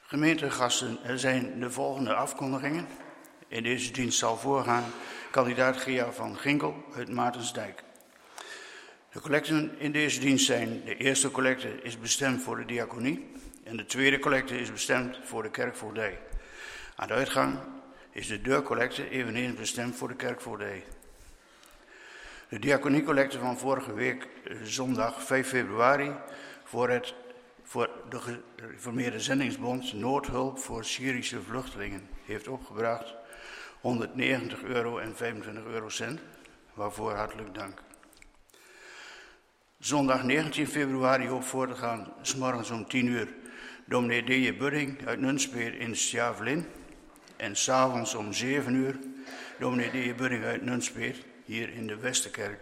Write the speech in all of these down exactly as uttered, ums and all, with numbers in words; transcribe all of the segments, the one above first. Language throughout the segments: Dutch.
Gemeentegasten, er zijn de volgende afkondigingen. In deze dienst zal voorgaan kandidaat Gea van Ginkel uit Maartensdijk. De collecten in deze dienst zijn: de eerste collecte is bestemd voor de diaconie en de tweede collecte is bestemd voor de kerkvoogdij. Aan de uitgang is de deurcollecte eveneens bestemd voor de kerkvoogdij. De diaconiecollecte van vorige week, zondag vijf februari, voor, het, voor de gereformeerde zendingsbond Noodhulp voor Syrische vluchtelingen, heeft opgebracht honderdnegentig euro en vijfentwintig eurocent, waarvoor hartelijk dank. Zondag negentien februari op voor te gaan, 's morgens om tien uur, dominee D J Budding uit Nunspeet in Sjavelin. En 's avonds om zeven uur, dominee D J Budding uit Nunspeet, hier in de Westerkerk.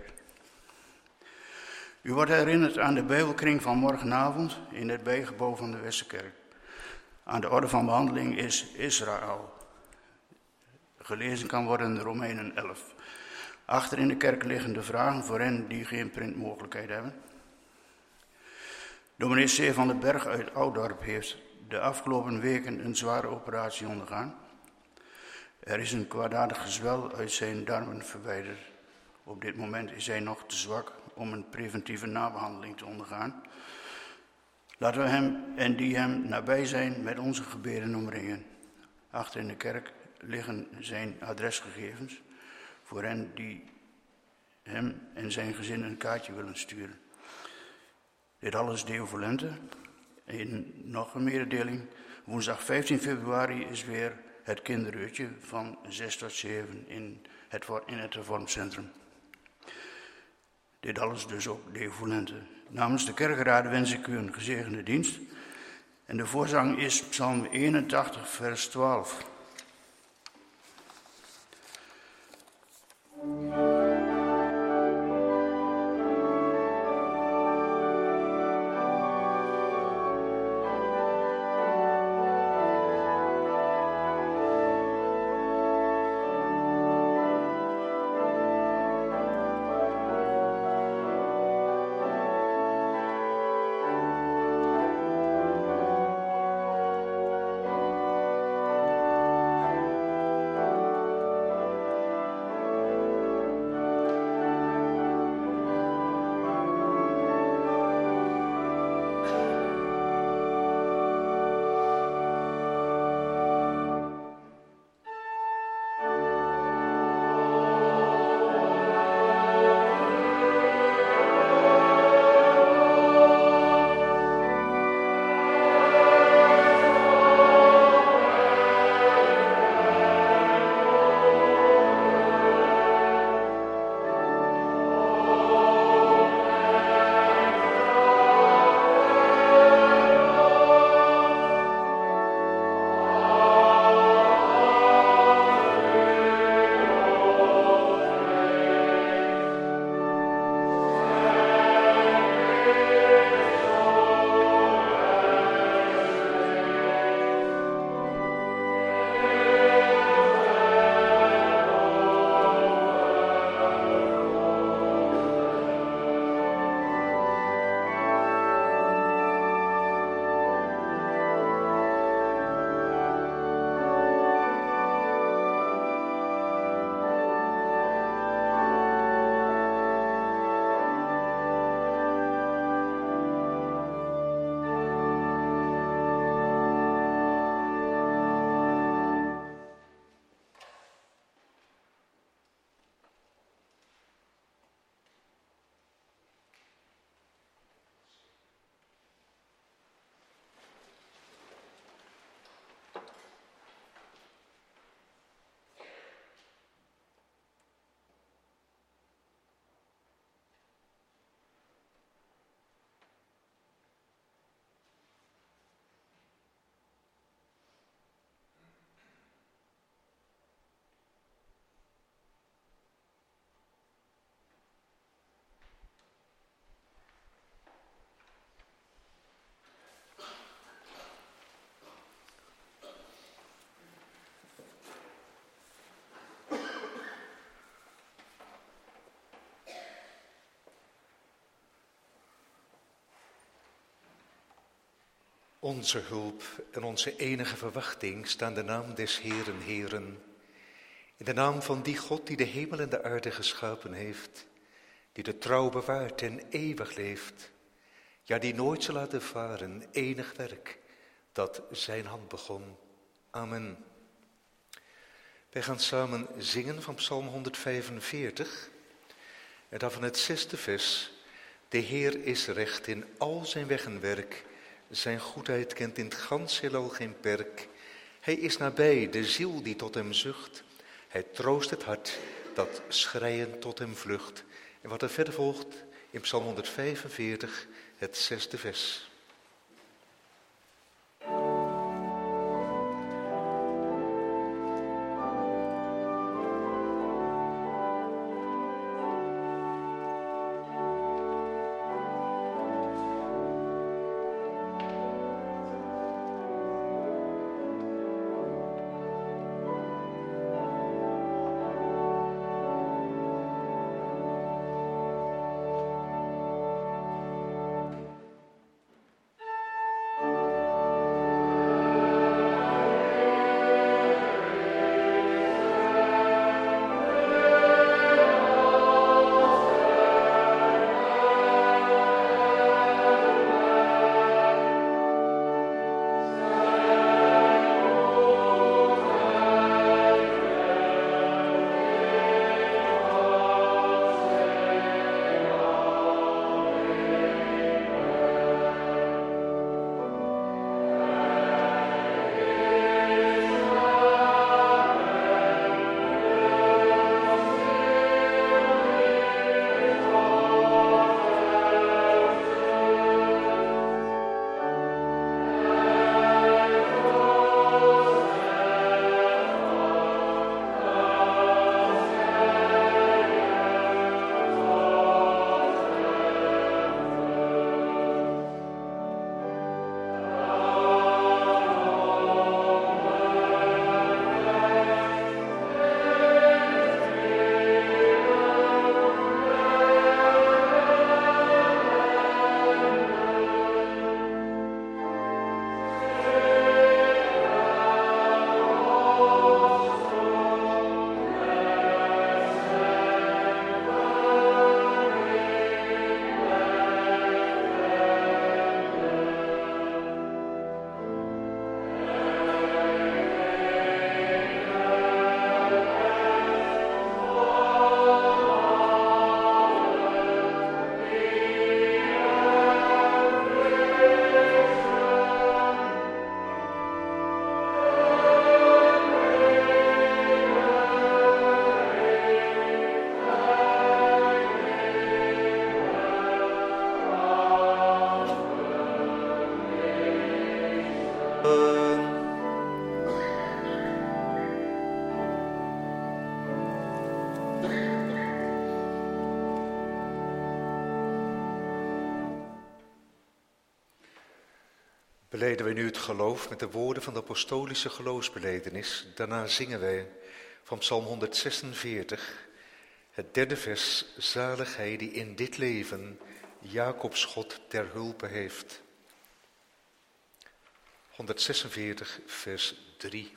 U wordt herinnerd aan de Bijbelkring van morgenavond in het bijgebouw van de Westerkerk. Aan de orde van behandeling is Israël. Gelezen kan worden in Romeinen elf. Achter in de kerk liggen de vragen voor hen die geen printmogelijkheid hebben. Dominee C. van den Berg uit Oudorp heeft de afgelopen weken een zware operatie ondergaan. Er is een kwaadaardig gezwel uit zijn darmen verwijderd. Op dit moment is hij nog te zwak om een preventieve nabehandeling te ondergaan. Laten we hem en die hem nabij zijn met onze gebeden omringen. Achter in de kerk liggen zijn adresgegevens voor hen die hem en zijn gezin een kaartje willen sturen. Dit alles Deo volente. En nog een mededeling. Woensdag vijftien februari is weer het kinderuurtje van zes tot zeven in het, in het Reformcentrum. Dit alles dus ook Deo volente. Namens de kerkenraden wens ik u een gezegende dienst. En de voorzang is Psalm eenentachtig, vers twaalf. Onze hulp en onze enige verwachting staan de naam des Heeren, Heeren. In de naam van die God die de hemel en de aarde geschapen heeft, die de trouw bewaart en eeuwig leeft, ja, die nooit zal laten varen enig werk dat zijn hand begon. Amen. Wij gaan samen zingen van Psalm honderdvijfenveertig en dan van het zesde vers. De Heer is recht in al zijn weg en werk, zijn goedheid kent in het gans heelal geen perk. Hij is nabij de ziel die tot hem zucht, hij troost het hart dat schreiend tot hem vlucht. En wat er verder volgt in Psalm honderdvijfenveertig, het zesde vers. Belijden wij nu het geloof met de woorden van de apostolische geloofsbelijdenis. Daarna zingen wij van Psalm honderdzesenveertig, het derde vers. Zalig hij die in dit leven Jacobs God ter hulpe heeft. honderdzesenveertig, vers drie.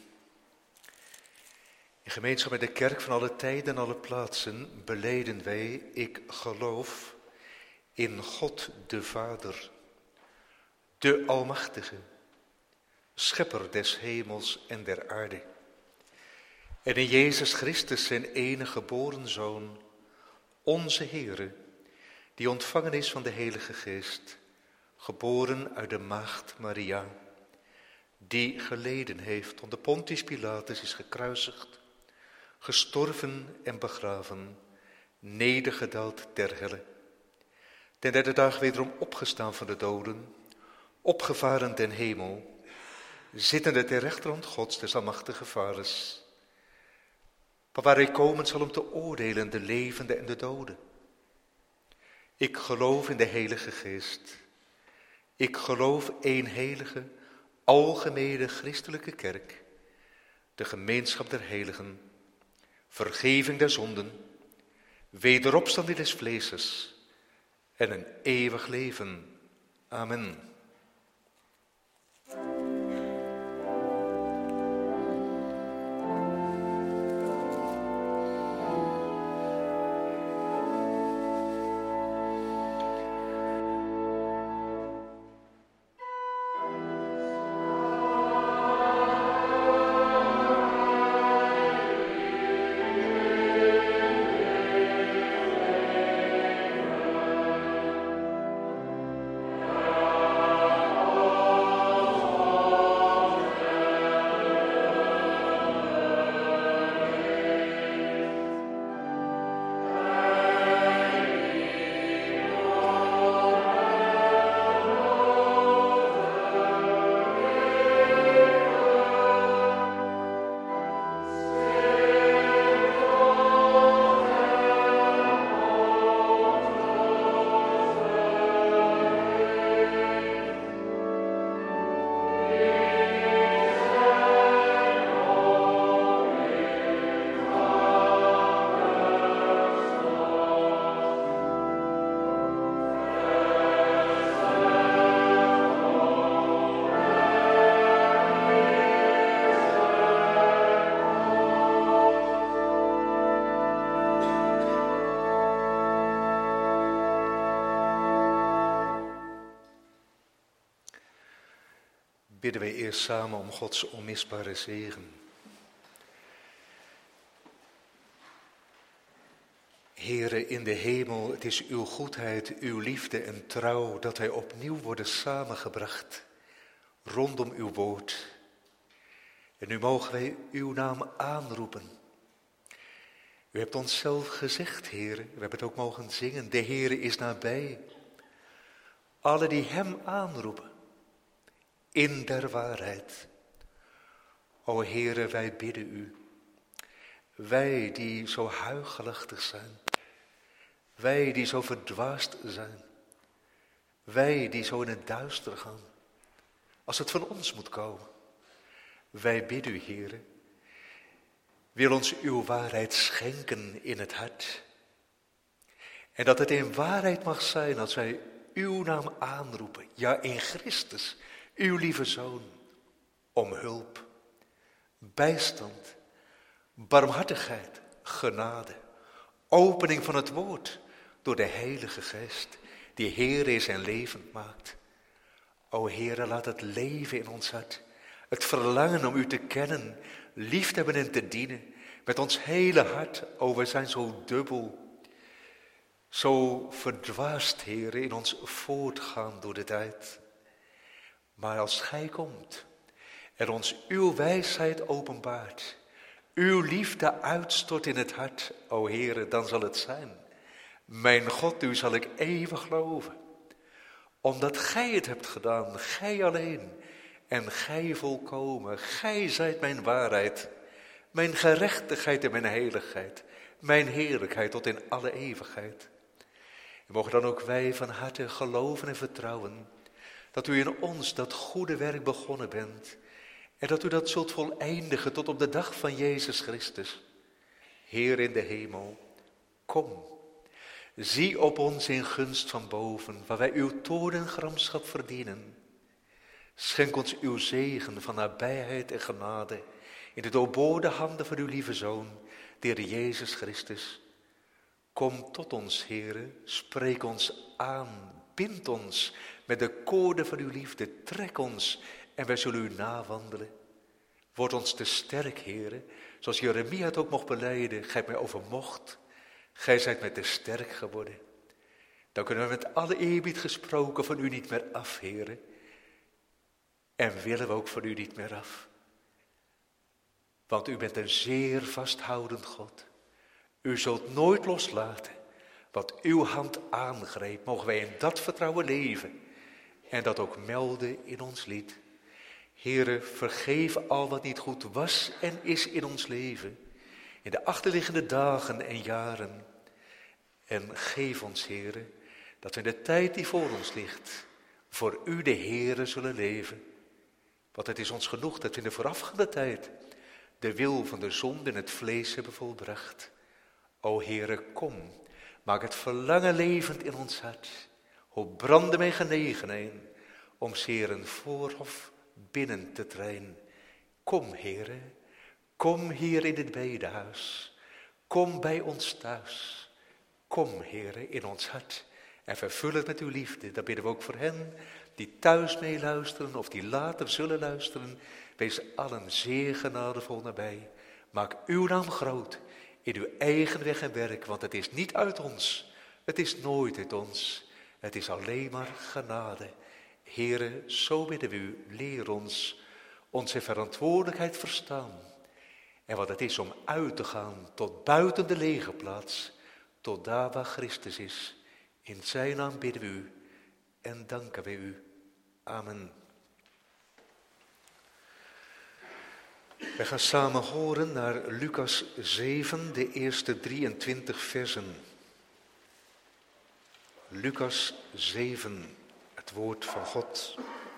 In gemeenschap met de kerk van alle tijden en alle plaatsen belijden wij, ik geloof in God de Vader, de Almachtige, Schepper des hemels en der aarde. En in Jezus Christus, zijn enige geboren Zoon, onze Heere, die ontvangen is van de Heilige Geest, geboren uit de maagd Maria, die geleden heeft onder Pontius Pilatus, is gekruisigd, gestorven en begraven, nedergedaald ter helle, ten derde dag wederom opgestaan van de doden, opgevaren ten hemel, zittende ter rechterhand Gods, des almachtige Vaders, waar hij komen zal om te oordelen de levenden en de doden. Ik geloof in de Heilige Geest. Ik geloof één heilige, algemene christelijke kerk, de gemeenschap der heiligen, vergeving der zonden, wederopstanding des vleeses en een eeuwig leven. Amen. bidden wij eerst samen om Gods onmisbare zegen. Heere in de hemel, het is uw goedheid, uw liefde en trouw dat wij opnieuw worden samengebracht rondom uw woord. En nu mogen wij uw naam aanroepen. U hebt ons zelf gezegd, Heere, we hebben het ook mogen zingen, de Heere is nabij. Alle die hem aanroepen, in der waarheid. O Heere, wij bidden u. Wij die zo huichelachtig zijn. Wij die zo verdwaasd zijn. Wij die zo in het duister gaan. Als het van ons moet komen. Wij bidden u, Heere. Wil ons uw waarheid schenken in het hart. En dat het in waarheid mag zijn als wij uw naam aanroepen. Ja, in Christus, uw lieve Zoon. Om hulp, bijstand, barmhartigheid, genade. Opening van het woord door de Heilige Geest. Die Heer is en levend maakt. O Heere, laat het leven in ons hart. Het verlangen om u te kennen, lief te hebben en te dienen. Met ons hele hart, o we zijn zo dubbel. Zo verdwaasd, Heere, in ons voortgaan door de tijd. Maar als gij komt en ons uw wijsheid openbaart, uw liefde uitstort in het hart, o Heere, dan zal het zijn. Mijn God, u zal ik eeuwig geloven. Omdat gij het hebt gedaan, gij alleen en gij volkomen. Gij zijt mijn waarheid, mijn gerechtigheid en mijn heiligheid, mijn heerlijkheid tot in alle eeuwigheid. En mogen dan ook wij van harte geloven en vertrouwen dat u in ons dat goede werk begonnen bent en dat u dat zult voleindigen tot op de dag van Jezus Christus. Heer in de hemel, kom, zie op ons in gunst van boven, waar wij uw toorn en gramschap verdienen. Schenk ons uw zegen van nabijheid en genade in de doorboorde handen van uw lieve Zoon, de Heer Jezus Christus. Kom tot ons, Heere, spreek ons aan, bind ons met de koorden van uw liefde, trek ons en wij zullen u nawandelen. Word ons te sterk, Heere, zoals Jeremia het ook mocht belijden, gij hebt mij overmocht, gij zijt mij te sterk geworden. Dan kunnen we met alle eerbied gesproken van u niet meer af, Heere, en willen we ook van u niet meer af. Want u bent een zeer vasthoudend God. U zult nooit loslaten wat uw hand aangreep. Mogen wij in dat vertrouwen leven en dat ook melden in ons lied. Heere, vergeef al wat niet goed was en is in ons leven, in de achterliggende dagen en jaren. En geef ons, Heere, dat we in de tijd die voor ons ligt, voor u de Heere zullen leven. Want het is ons genoeg dat we in de voorafgaande tijd de wil van de zonde in het vlees hebben volbracht. O Heere, kom, maak het verlangen levend in ons hart. O brandde mijn genegenheid om zeer een voorhof binnen te treden. Kom, Heere, kom hier in het bedehuis. Kom bij ons thuis. Kom, Heere, in ons hart en vervul het met uw liefde. Dat bidden we ook voor hen die thuis meeluisteren of die later zullen luisteren. Wees allen zeer genadevol nabij. Maak uw naam groot in uw eigen weg en werk, want het is niet uit ons. Het is nooit uit ons. Het is alleen maar genade. Heere, zo bidden we u, leer ons onze verantwoordelijkheid verstaan. En wat het is om uit te gaan tot buiten de legerplaats, tot daar waar Christus is. In zijn naam bidden we u en danken we u. Amen. We gaan samen horen naar Lucas zeven, de eerste drieëntwintig versen. Lucas zeven, het woord van God.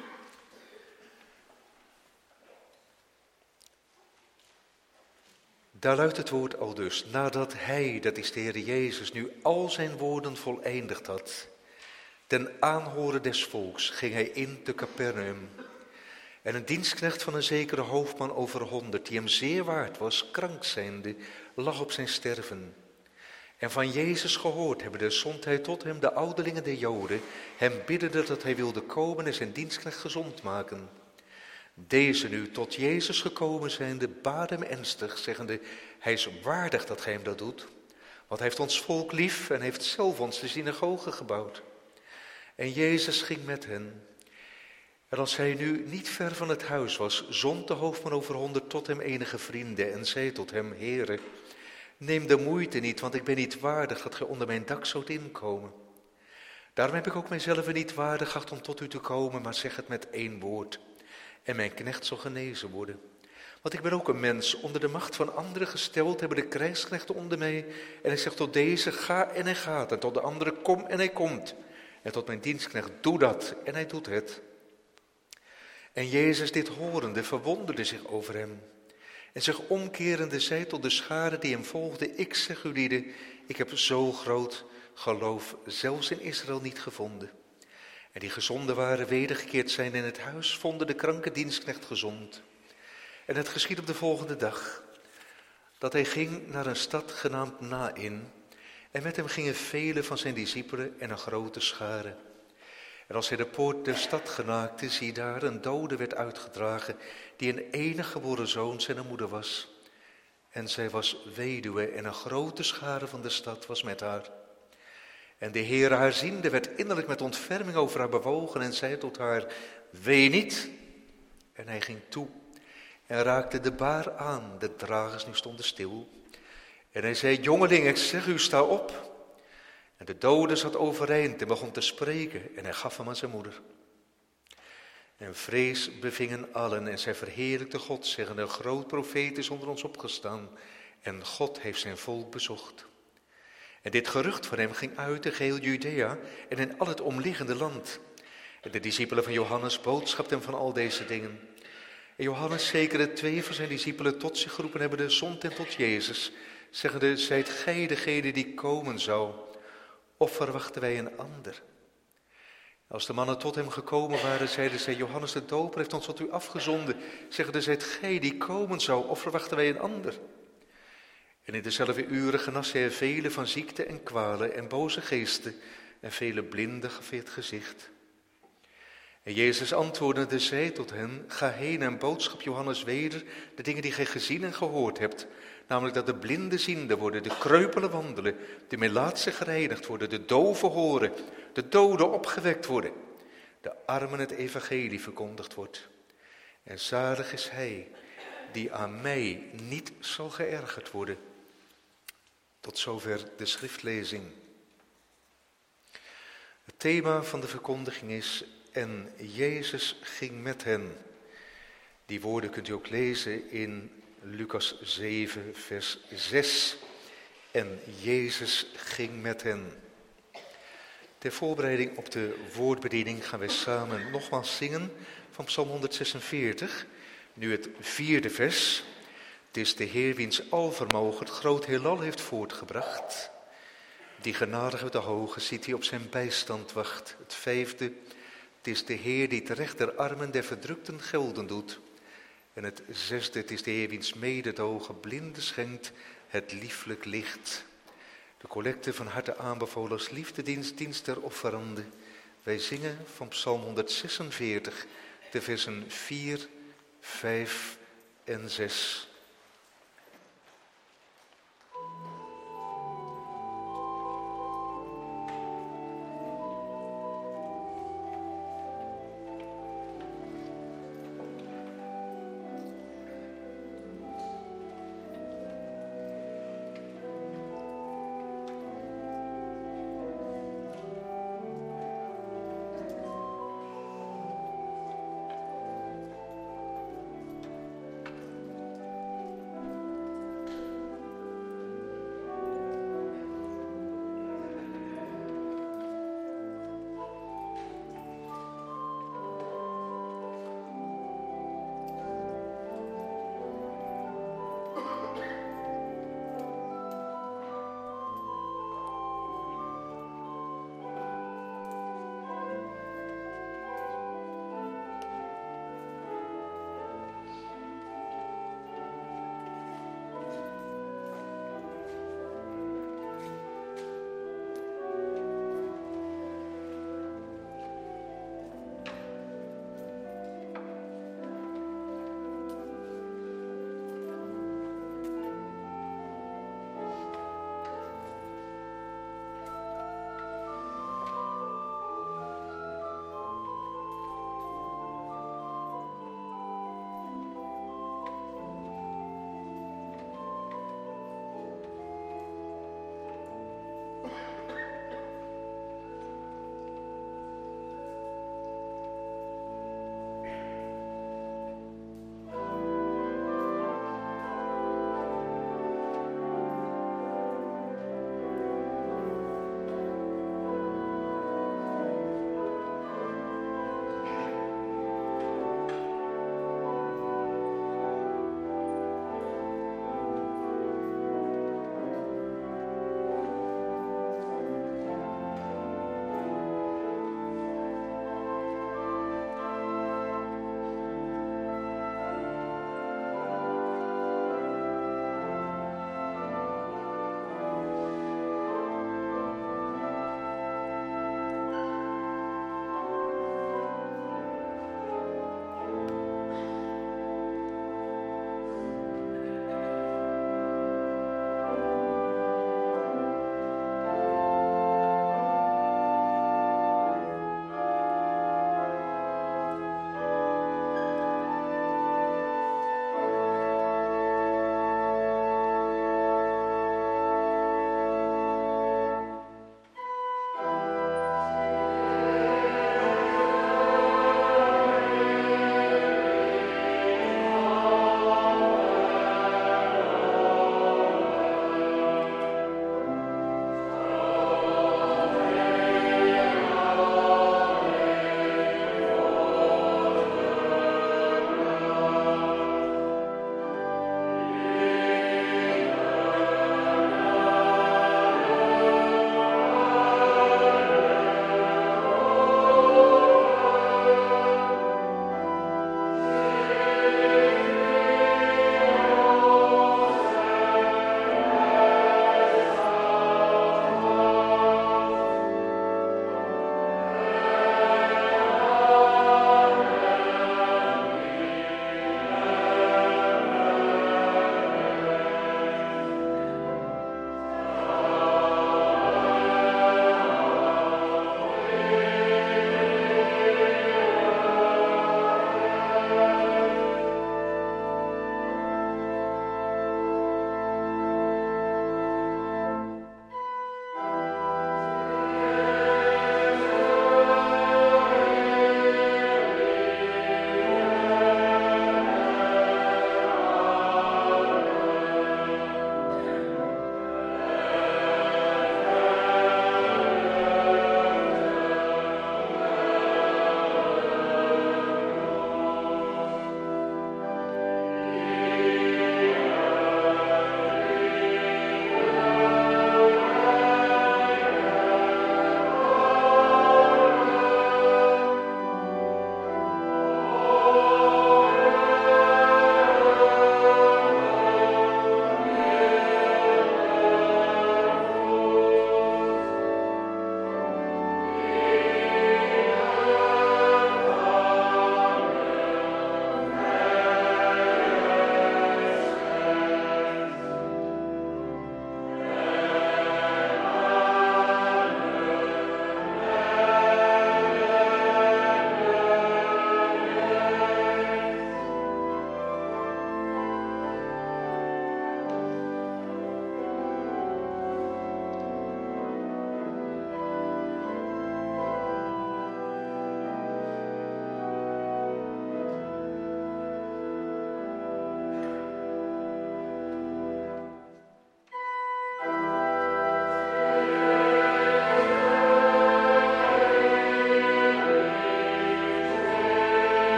Daar luidt het woord aldus: nadat hij, dat is de Heer Jezus, nu al zijn woorden voleindigd had, ten aanhoren des volks ging hij in te Capernaum. En een dienstknecht van een zekere hoofdman over honderd, die hem zeer waard was, krank zijnde, lag op zijn sterven. En van Jezus gehoord hebbende, zond hij tot hem de ouderlingen der Joden, hem biddende dat hij wilde komen en zijn dienstknecht gezond maken. Deze nu tot Jezus gekomen zijnde, baad hem ernstig, zeggende, hij is waardig dat gij hem dat doet, want hij heeft ons volk lief en heeft zelf ons de synagoge gebouwd. En Jezus ging met hen. En als hij nu niet ver van het huis was, zond de hoofdman over honderd tot hem enige vrienden en zei tot hem, Heere, neem de moeite niet, want ik ben niet waardig dat gij onder mijn dak zoudt inkomen. Daarom heb ik ook mijzelf niet waardig geacht om tot u te komen, maar zeg het met één woord. En mijn knecht zal genezen worden. Want ik ben ook een mens, onder de macht van anderen gesteld, hebben de krijgsknechten onder mij. En hij zegt tot deze, ga en hij gaat. En tot de andere, kom en hij komt. En tot mijn dienstknecht, doe dat. En hij doet het. En Jezus dit horende, verwonderde zich over hem. En zich omkerende zei tot de schare die hem volgde, ik zeg u lieden, ik heb zo groot geloof zelfs in Israël niet gevonden. En die gezonden waren, wedergekeerd zijn in het huis, vonden de kranke dienstknecht gezond. En het geschied op de volgende dag, dat hij ging naar een stad genaamd Nain. En met hem gingen vele van zijn discipelen en een grote schare. En als hij de poort der stad genaakte, zie daar een dode werd uitgedragen, die een enig geboren zoon zijn moeder was. En zij was weduwe en een grote schare van de stad was met haar. En de Heer haar ziende werd innerlijk met ontferming over haar bewogen en zei tot haar, wee niet. En hij ging toe en raakte de baar aan, de dragers nu stonden stil. En hij zei, jongeling, ik zeg u, sta op. En de dode zat overeind en begon te spreken en hij gaf hem aan zijn moeder. En vrees bevingen allen en zij verheerlijkte God, zeggende, een groot profeet is onder ons opgestaan en God heeft zijn volk bezocht. En dit gerucht van hem ging uit in geheel Judea en in al het omliggende land. En de discipelen van Johannes boodschapten hem van al deze dingen. En Johannes, zeker twee van zijn discipelen tot zich geroepen hebbende, zond hen tot Jezus, zeggende, zijt gij degene die komen zou, of verwachten wij een ander? Als de mannen tot hem gekomen waren, zeiden zij, Johannes de Doper heeft ons tot u afgezonden, zeggende, zijt gij die komen zou, of verwachten wij een ander? En in dezelfde uren genas hij vele van ziekte en kwalen en boze geesten en vele blinden gaf hij het gezicht. En Jezus antwoordende zei tot hen, ga heen en boodschap Johannes weder de dingen die gij gezien en gehoord hebt, namelijk dat de blinden ziende worden, de kreupelen wandelen, de melaatsen gereinigd worden, de doven horen, de doden opgewekt worden, de armen het evangelie verkondigd wordt. En zalig is hij die aan mij niet zal geërgerd worden. Tot zover de schriftlezing. Het thema van de verkondiging is, en Jezus ging met hen. Die woorden kunt u ook lezen in Lucas zeven, vers zes. En Jezus ging met hen. Ter voorbereiding op de woordbediening gaan wij samen nogmaals zingen van Psalm honderdzesenveertig. Nu het vierde vers. Het is de Heer wiens alvermogen het groot heelal heeft voortgebracht. Die genadige de hoge ziet die op zijn bijstand wacht. Het vijfde. Het is de Heer die terecht der armen der verdrukten gelden doet. En het zesde. Het is de Heer wiens mededogen blinden schenkt het lieflijk licht. De collecte van harte aanbevolen als liefdedienst, dienst der offerande. Wij zingen van Psalm honderdzesenveertig, de versen vier, vijf en zes.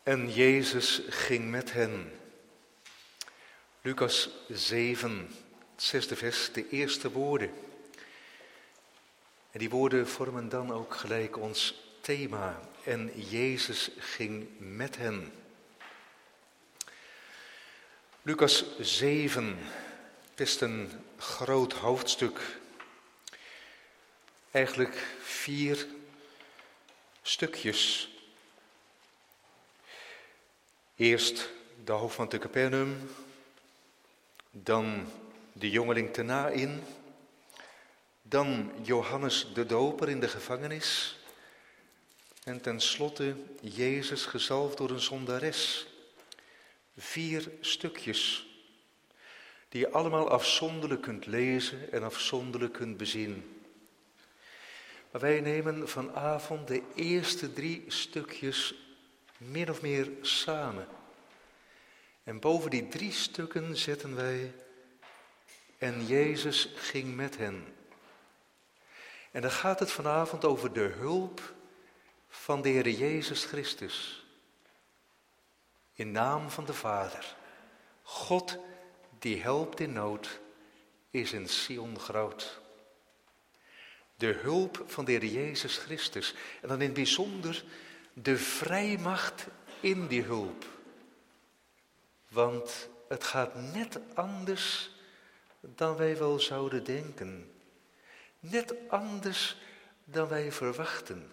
En Jezus ging met hen. Lucas zeven, het zesde vers, de eerste woorden. En die woorden vormen dan ook gelijk ons thema. En Jezus ging met hen. Lucas zeven, best een groot hoofdstuk. Eigenlijk vier stukjes. Eerst de hoofdman te Capernaum, dan de jongeling te Naïn, dan Johannes de Doper in de gevangenis en tenslotte Jezus gezalfd door een zondares. Vier stukjes die je allemaal afzonderlijk kunt lezen en afzonderlijk kunt bezien. Maar wij nemen vanavond de eerste drie stukjes min of meer samen. En boven die drie stukken zetten wij: en Jezus ging met hen. En dan gaat het vanavond over de hulp van de Heer Jezus Christus. In naam van de Vader. God die helpt in nood is in Sion groot. De hulp van de Heer Jezus Christus. En dan in het bijzonder de vrijmacht in die hulp. Want het gaat net anders dan wij wel zouden denken. Net anders dan wij verwachten.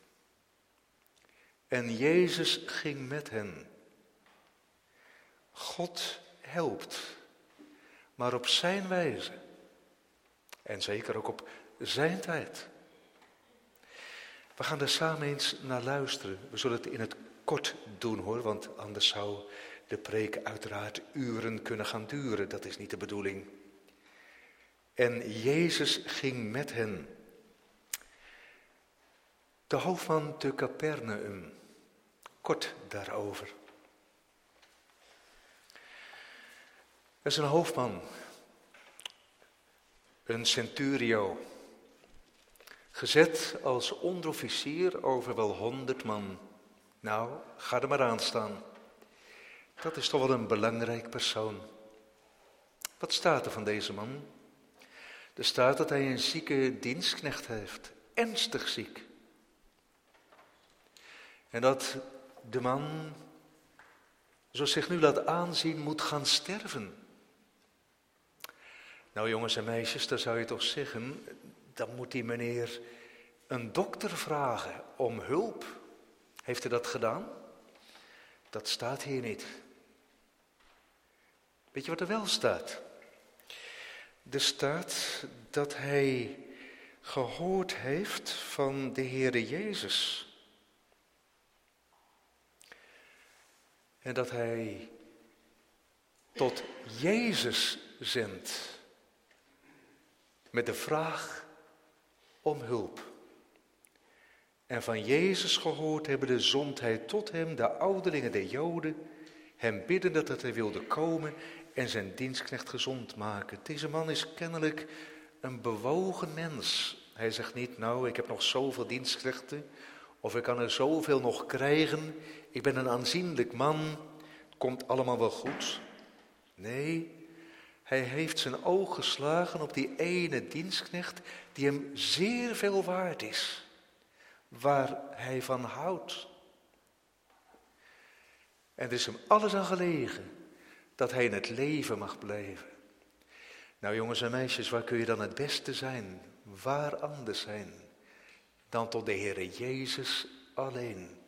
En Jezus ging met hen. God helpt, maar op zijn wijze. En zeker ook op zijn tijd. We gaan er samen eens naar luisteren. We zullen het in het kort doen hoor, want anders zou de preek uiteraard uren kunnen gaan duren. Dat is niet de bedoeling. En Jezus ging met hen. De hoofdman te Capernaum. Kort daarover. Er is een hoofdman. Een centurio. Gezet als onderofficier over wel honderd man. Nou, ga er maar aan staan. Dat is toch wel een belangrijk persoon. Wat staat er van deze man? Er staat dat hij een zieke dienstknecht heeft. Ernstig ziek. En dat de man, zoals zich nu laat aanzien, moet gaan sterven. Nou jongens en meisjes, dan zou je toch zeggen, dan moet die meneer een dokter vragen om hulp. Heeft hij dat gedaan? Dat staat hier niet. Weet je wat er wel staat? Er staat dat hij gehoord heeft van de Heere Jezus. En dat hij tot Jezus zendt. Met de vraag om hulp. En van Jezus gehoord hebbende zond hij tot hem de ouderlingen der Joden, hem bidden dat hij wilde komen en zijn dienstknecht gezond maken. Deze man is kennelijk een bewogen mens. Hij zegt niet, nou, ik heb nog zoveel dienstknechten, of ik kan er zoveel nog krijgen. Ik ben een aanzienlijk man, het komt allemaal wel goed. Nee, hij heeft zijn oog geslagen op die ene dienstknecht die hem zeer veel waard is, waar hij van houdt. En er is hem alles aan gelegen dat hij in het leven mag blijven. Nou jongens en meisjes, waar kun je dan het beste zijn? Waar anders zijn dan tot de Heere Jezus alleen?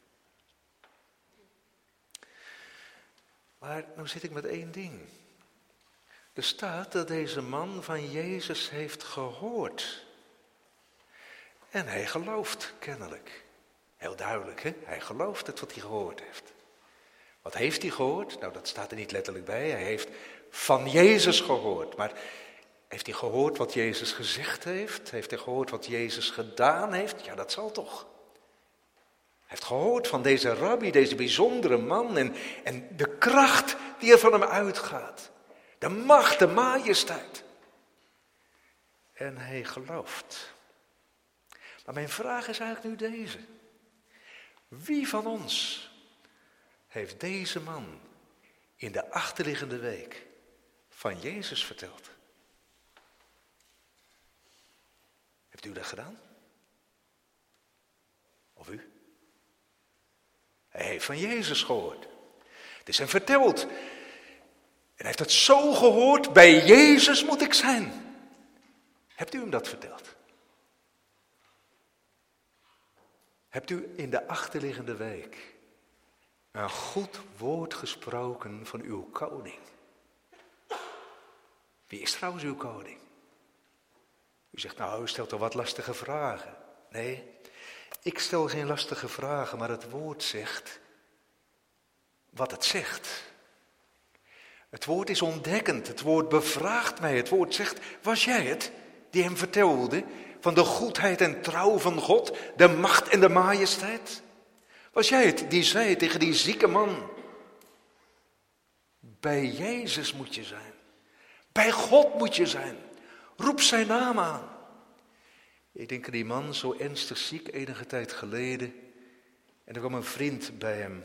Maar nou zit ik met één ding. Er staat dat deze man van Jezus heeft gehoord. En hij gelooft kennelijk. Heel duidelijk, hè? Hij gelooft het wat hij gehoord heeft. Wat heeft hij gehoord? Nou, dat staat er niet letterlijk bij. Hij heeft van Jezus gehoord. Maar heeft hij gehoord wat Jezus gezegd heeft? Heeft hij gehoord wat Jezus gedaan heeft? Ja, dat zal toch. Hij heeft gehoord van deze rabbi, deze bijzondere man. En, en de kracht die er van hem uitgaat. De macht, de majesteit. En hij gelooft. Maar mijn vraag is eigenlijk nu deze. Wie van ons heeft deze man in de achterliggende week van Jezus verteld. Heeft u dat gedaan? Of u? Hij heeft van Jezus gehoord. Het is hem verteld. En hij heeft het zo gehoord, bij Jezus moet ik zijn. Hebt u hem dat verteld? Hebt u in de achterliggende week een goed woord gesproken van uw koning? Wie is trouwens uw koning? U zegt, nou, u stelt toch wat lastige vragen. Nee, ik stel geen lastige vragen, maar het woord zegt wat het zegt. Het woord is ontdekkend, het woord bevraagt mij. Het woord zegt, was jij het die hem vertelde van de goedheid en trouw van God, de macht en de majesteit? Was jij het die zei tegen die zieke man, bij Jezus moet je zijn. Bij God moet je zijn. Roep zijn naam aan. Ik denk aan die man, zo ernstig ziek, enige tijd geleden. En er kwam een vriend bij hem.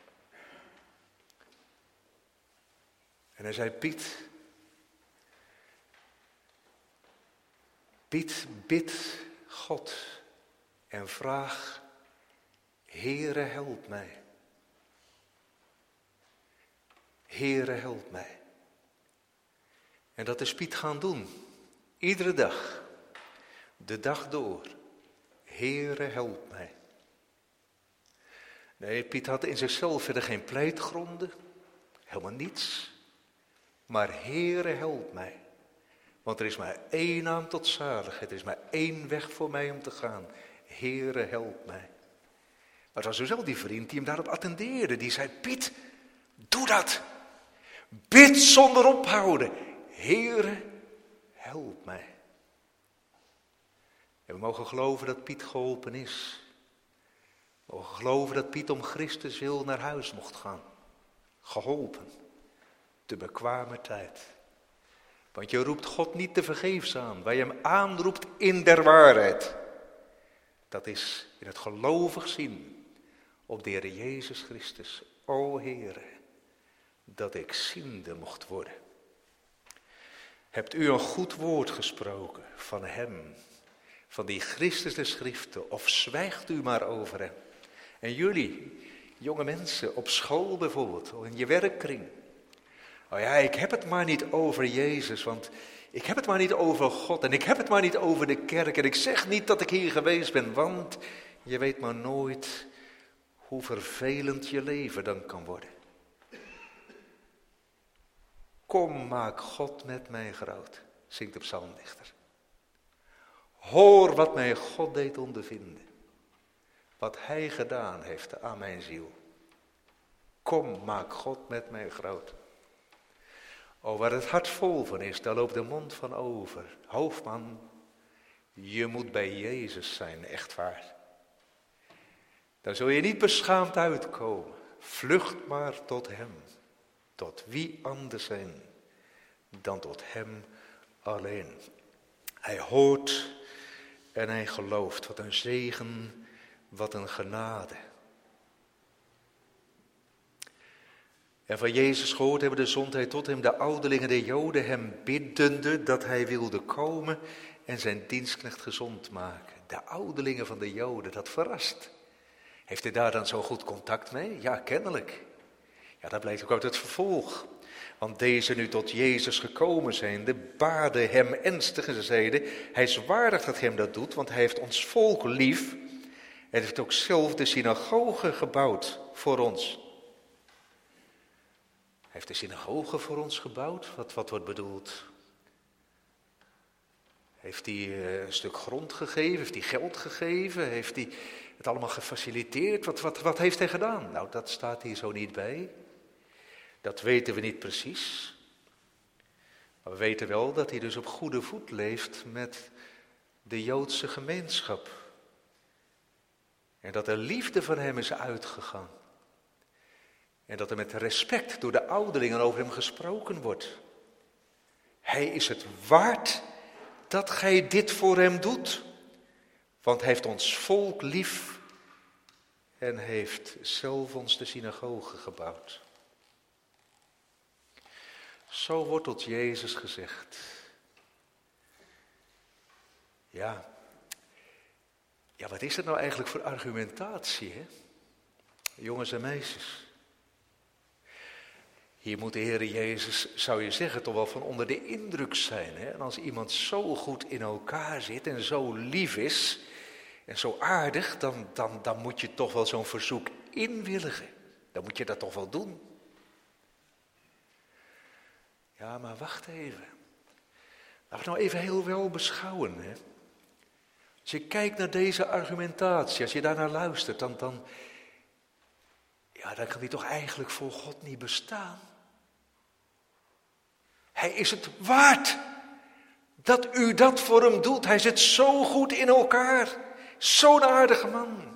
En hij zei, Piet, Piet, bid God en vraag, Heere, help mij. Heere, help mij. En dat is Piet gaan doen. Iedere dag. De dag door. Heere, help mij. Nee, Piet had in zichzelf verder geen pleitgronden. Helemaal niets. Maar Heere, help mij. Want er is maar één naam tot zaligheid. Er is maar één weg voor mij om te gaan. Heere, help mij. Maar het was dus wel die vriend die hem daarop attendeerde. Die zei, Piet, doe dat. Bid zonder ophouden. Heere, help mij. En we mogen geloven dat Piet geholpen is. We mogen geloven dat Piet om Christus wil naar huis mocht gaan. Geholpen. Te bekwamer tijd. Want je roept God niet te vergeefs aan. Waar je hem aanroept in der waarheid. Dat is in het gelovig zien op de Heer Jezus Christus. O Heere, dat ik ziende mocht worden. Hebt u een goed woord gesproken van hem, van die Christus der Schriften, of zwijgt u maar over hem? En jullie, jonge mensen, op school bijvoorbeeld, of in je werkkring. Oh ja, ik heb het maar niet over Jezus, want ik heb het maar niet over God en ik heb het maar niet over de kerk. En ik zeg niet dat ik hier geweest ben, want je weet maar nooit hoe vervelend je leven dan kan worden. Kom, maak God met mij groot, zingt de psalmdichter. Hoor wat mij God deed ondervinden. Wat hij gedaan heeft aan mijn ziel. Kom, maak God met mij groot. O, waar het hart vol van is, daar loopt de mond van over. Hoofdman, je moet bij Jezus zijn, echt waar. Dan zul je niet beschaamd uitkomen. Vlucht maar tot hem. Tot wie anders zijn dan tot hem alleen. Hij hoort en hij gelooft. Wat een zegen, wat een genade. En van Jezus gehoord hebben de zond hij tot hem, de ouderlingen der Joden, hem biddende dat hij wilde komen en zijn dienstknecht gezond maken. De ouderlingen van de Joden, dat verrast. Heeft hij daar dan zo goed contact mee? Ja, kennelijk. Ja, dat blijkt ook uit het vervolg. Want deze nu tot Jezus gekomen zijnde, baarden hem ernstig en ze zeiden, hij is waardig dat hem dat doet, want hij heeft ons volk lief en heeft ook zelf de synagoge gebouwd voor ons. Hij heeft de synagoge voor ons gebouwd? Wat, wat wordt bedoeld? Heeft hij uh, een stuk grond gegeven? Heeft hij geld gegeven? Heeft hij het allemaal gefaciliteerd? Wat, wat, wat heeft hij gedaan? Nou, dat staat hier zo niet bij. Dat weten we niet precies. Maar we weten wel dat hij dus op goede voet leeft met de Joodse gemeenschap. En dat er liefde van hem is uitgegaan. En dat er met respect door de ouderlingen over hem gesproken wordt. Hij is het waard dat gij dit voor hem doet. Want hij heeft ons volk lief en heeft zelf ons de synagoge gebouwd. Zo wordt tot Jezus gezegd. Ja, ja, wat is het nou eigenlijk voor argumentatie, hè? Jongens en meisjes. Hier moet de Heer Jezus, zou je zeggen, toch wel van onder de indruk zijn. Hè? En als iemand zo goed in elkaar zit en zo lief is en zo aardig, dan, dan, dan moet je toch wel zo'n verzoek inwilligen. Dan moet je dat toch wel doen. Ja, maar wacht even. Laten we nou even heel wel beschouwen. Hè? Als je kijkt naar deze argumentatie, als je daarnaar luistert, dan, dan, ja, dan kan die toch eigenlijk voor God niet bestaan. Hij is het waard dat u dat voor hem doet. Hij zit zo goed in elkaar. Zo'n aardige man.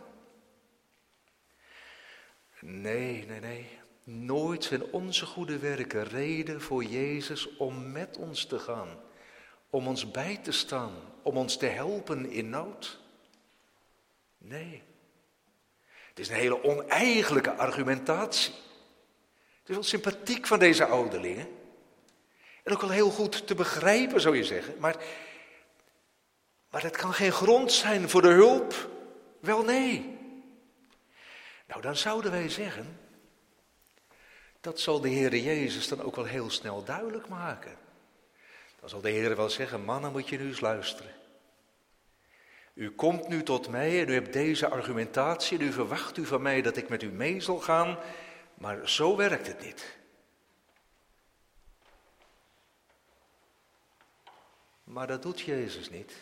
Nee, nee, nee. Nooit zijn onze goede werken reden voor Jezus om met ons te gaan. Om ons bij te staan. Om ons te helpen in nood. Nee. Het is een hele oneigenlijke argumentatie. Het is wel sympathiek van deze ouderlingen. En ook wel heel goed te begrijpen, zou je zeggen. Maar, maar dat kan geen grond zijn voor de hulp. Wel nee. Nou, dan zouden wij zeggen, dat zal de Heer Jezus dan ook wel heel snel duidelijk maken. Dan zal de Heer wel zeggen, mannen, moet je nu eens luisteren. U komt nu tot mij en u hebt deze argumentatie en u verwacht u van mij dat ik met u mee zal gaan, maar zo werkt het niet. Maar dat doet Jezus niet.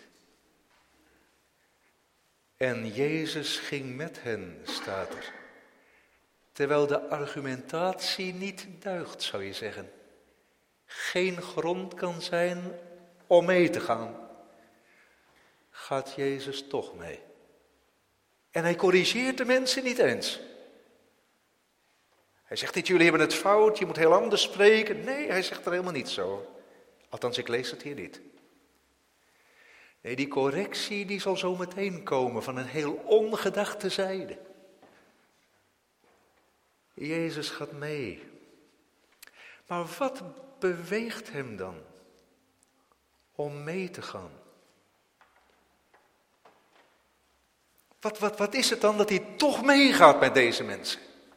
En Jezus ging met hen, staat er. Terwijl de argumentatie niet duigt, zou je zeggen. Geen grond kan zijn om mee te gaan. Gaat Jezus toch mee. En hij corrigeert de mensen niet eens. Hij zegt niet, jullie hebben het fout, je moet heel anders spreken. Nee, hij zegt er helemaal niet zo. Althans, ik lees het hier niet. Nee, die correctie die zal zo meteen komen van een heel ongedachte zijde. Jezus gaat mee. Maar wat beweegt hem dan om mee te gaan? Wat, wat, wat is het dan dat hij toch meegaat met deze mensen?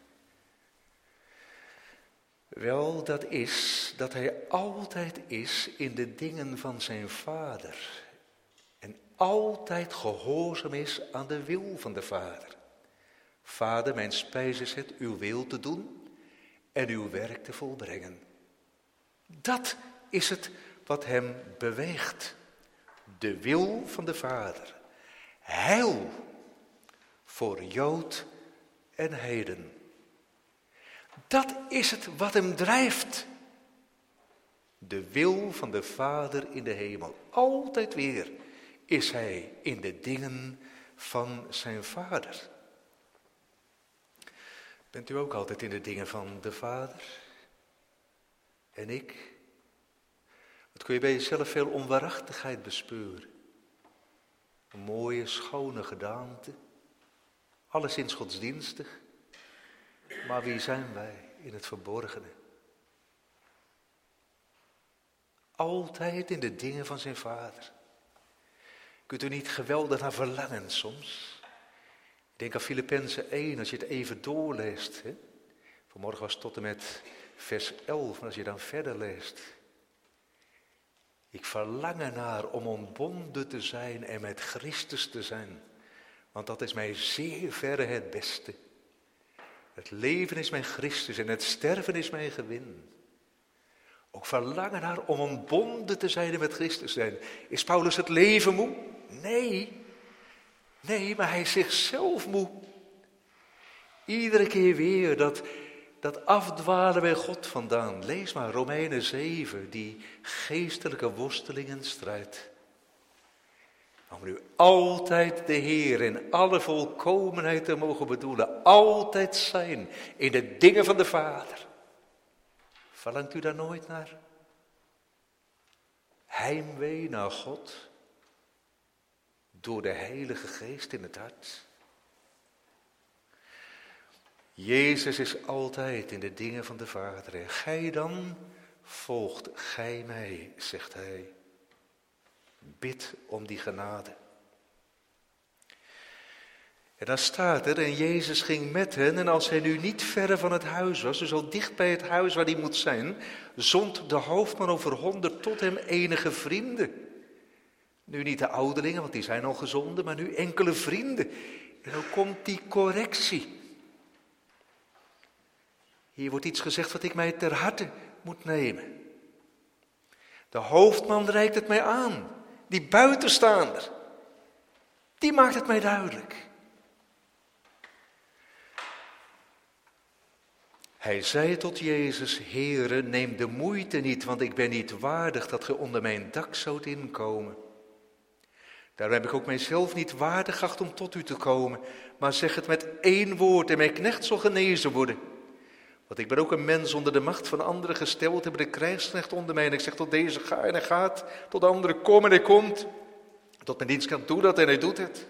Wel, dat is dat hij altijd is in de dingen van zijn Vader. En altijd gehoorzaam is aan de wil van de Vader. Vader, mijn spijs is het uw wil te doen en uw werk te volbrengen. Dat is het wat hem beweegt. De wil van de Vader. Heil voor Jood en heiden. Dat is het wat hem drijft. De wil van de Vader in de hemel. Altijd weer is hij in de dingen van zijn Vader. Bent u ook altijd in de dingen van de Vader? En ik? Wat kun je bij jezelf veel onwaarachtigheid bespeuren? Een mooie, schone gedaante. Alleszins godsdienstig. Maar wie zijn wij in het verborgene? Altijd in de dingen van zijn Vader. Kunt u niet geweldig naar verlangen soms? Ik denk aan Filippenzen één, als je het even doorleest. Hè? Vanmorgen was het tot en met vers elf, en als je dan verder leest. Ik verlang ernaar om ontbonden te zijn en met Christus te zijn. Want dat is mij zeer verre het beste. Het leven is mijn Christus en het sterven is mijn gewin. Ook verlangen naar om ontbonden te zijn en met Christus te zijn. Is Paulus het leven moe? Nee. Nee, maar hij is zichzelf moe. Iedere keer weer dat, dat afdwalen bij God vandaan. Lees maar Romeinen zeven, die geestelijke worstelingen strijd. Om nu altijd de Heer in alle volkomenheid te mogen bedoelen. Altijd zijn in de dingen van de Vader. Verlangt u daar nooit naar? Heimwee naar God. Door de Heilige Geest in het hart. Jezus is altijd in de dingen van de Vader. En gij dan, volgt gij mij, zegt hij. Bid om die genade. En dan staat er, en Jezus ging met hen, en als hij nu niet verre van het huis was, dus al dicht bij het huis waar hij moet zijn, zond de hoofdman over honderd tot hem enige vrienden. Nu niet de ouderlingen, want die zijn al gezonden, maar nu enkele vrienden. En dan komt die correctie. Hier wordt iets gezegd wat ik mij ter harte moet nemen. De hoofdman reikt het mij aan, die buitenstaander. Die maakt het mij duidelijk. Hij zei tot Jezus, Heere, neem de moeite niet, want ik ben niet waardig dat ge onder mijn dak zoudt inkomen. Daarom heb ik ook mijzelf niet waardig geacht om tot u te komen, maar zeg het met één woord en mijn knecht zal genezen worden. Want ik ben ook een mens onder de macht van anderen gesteld, hebben de krijgsknecht onder mij en ik zeg tot deze ga en hij gaat, tot de andere kom en hij komt. Tot mijn dienstknecht doe dat en hij doet het.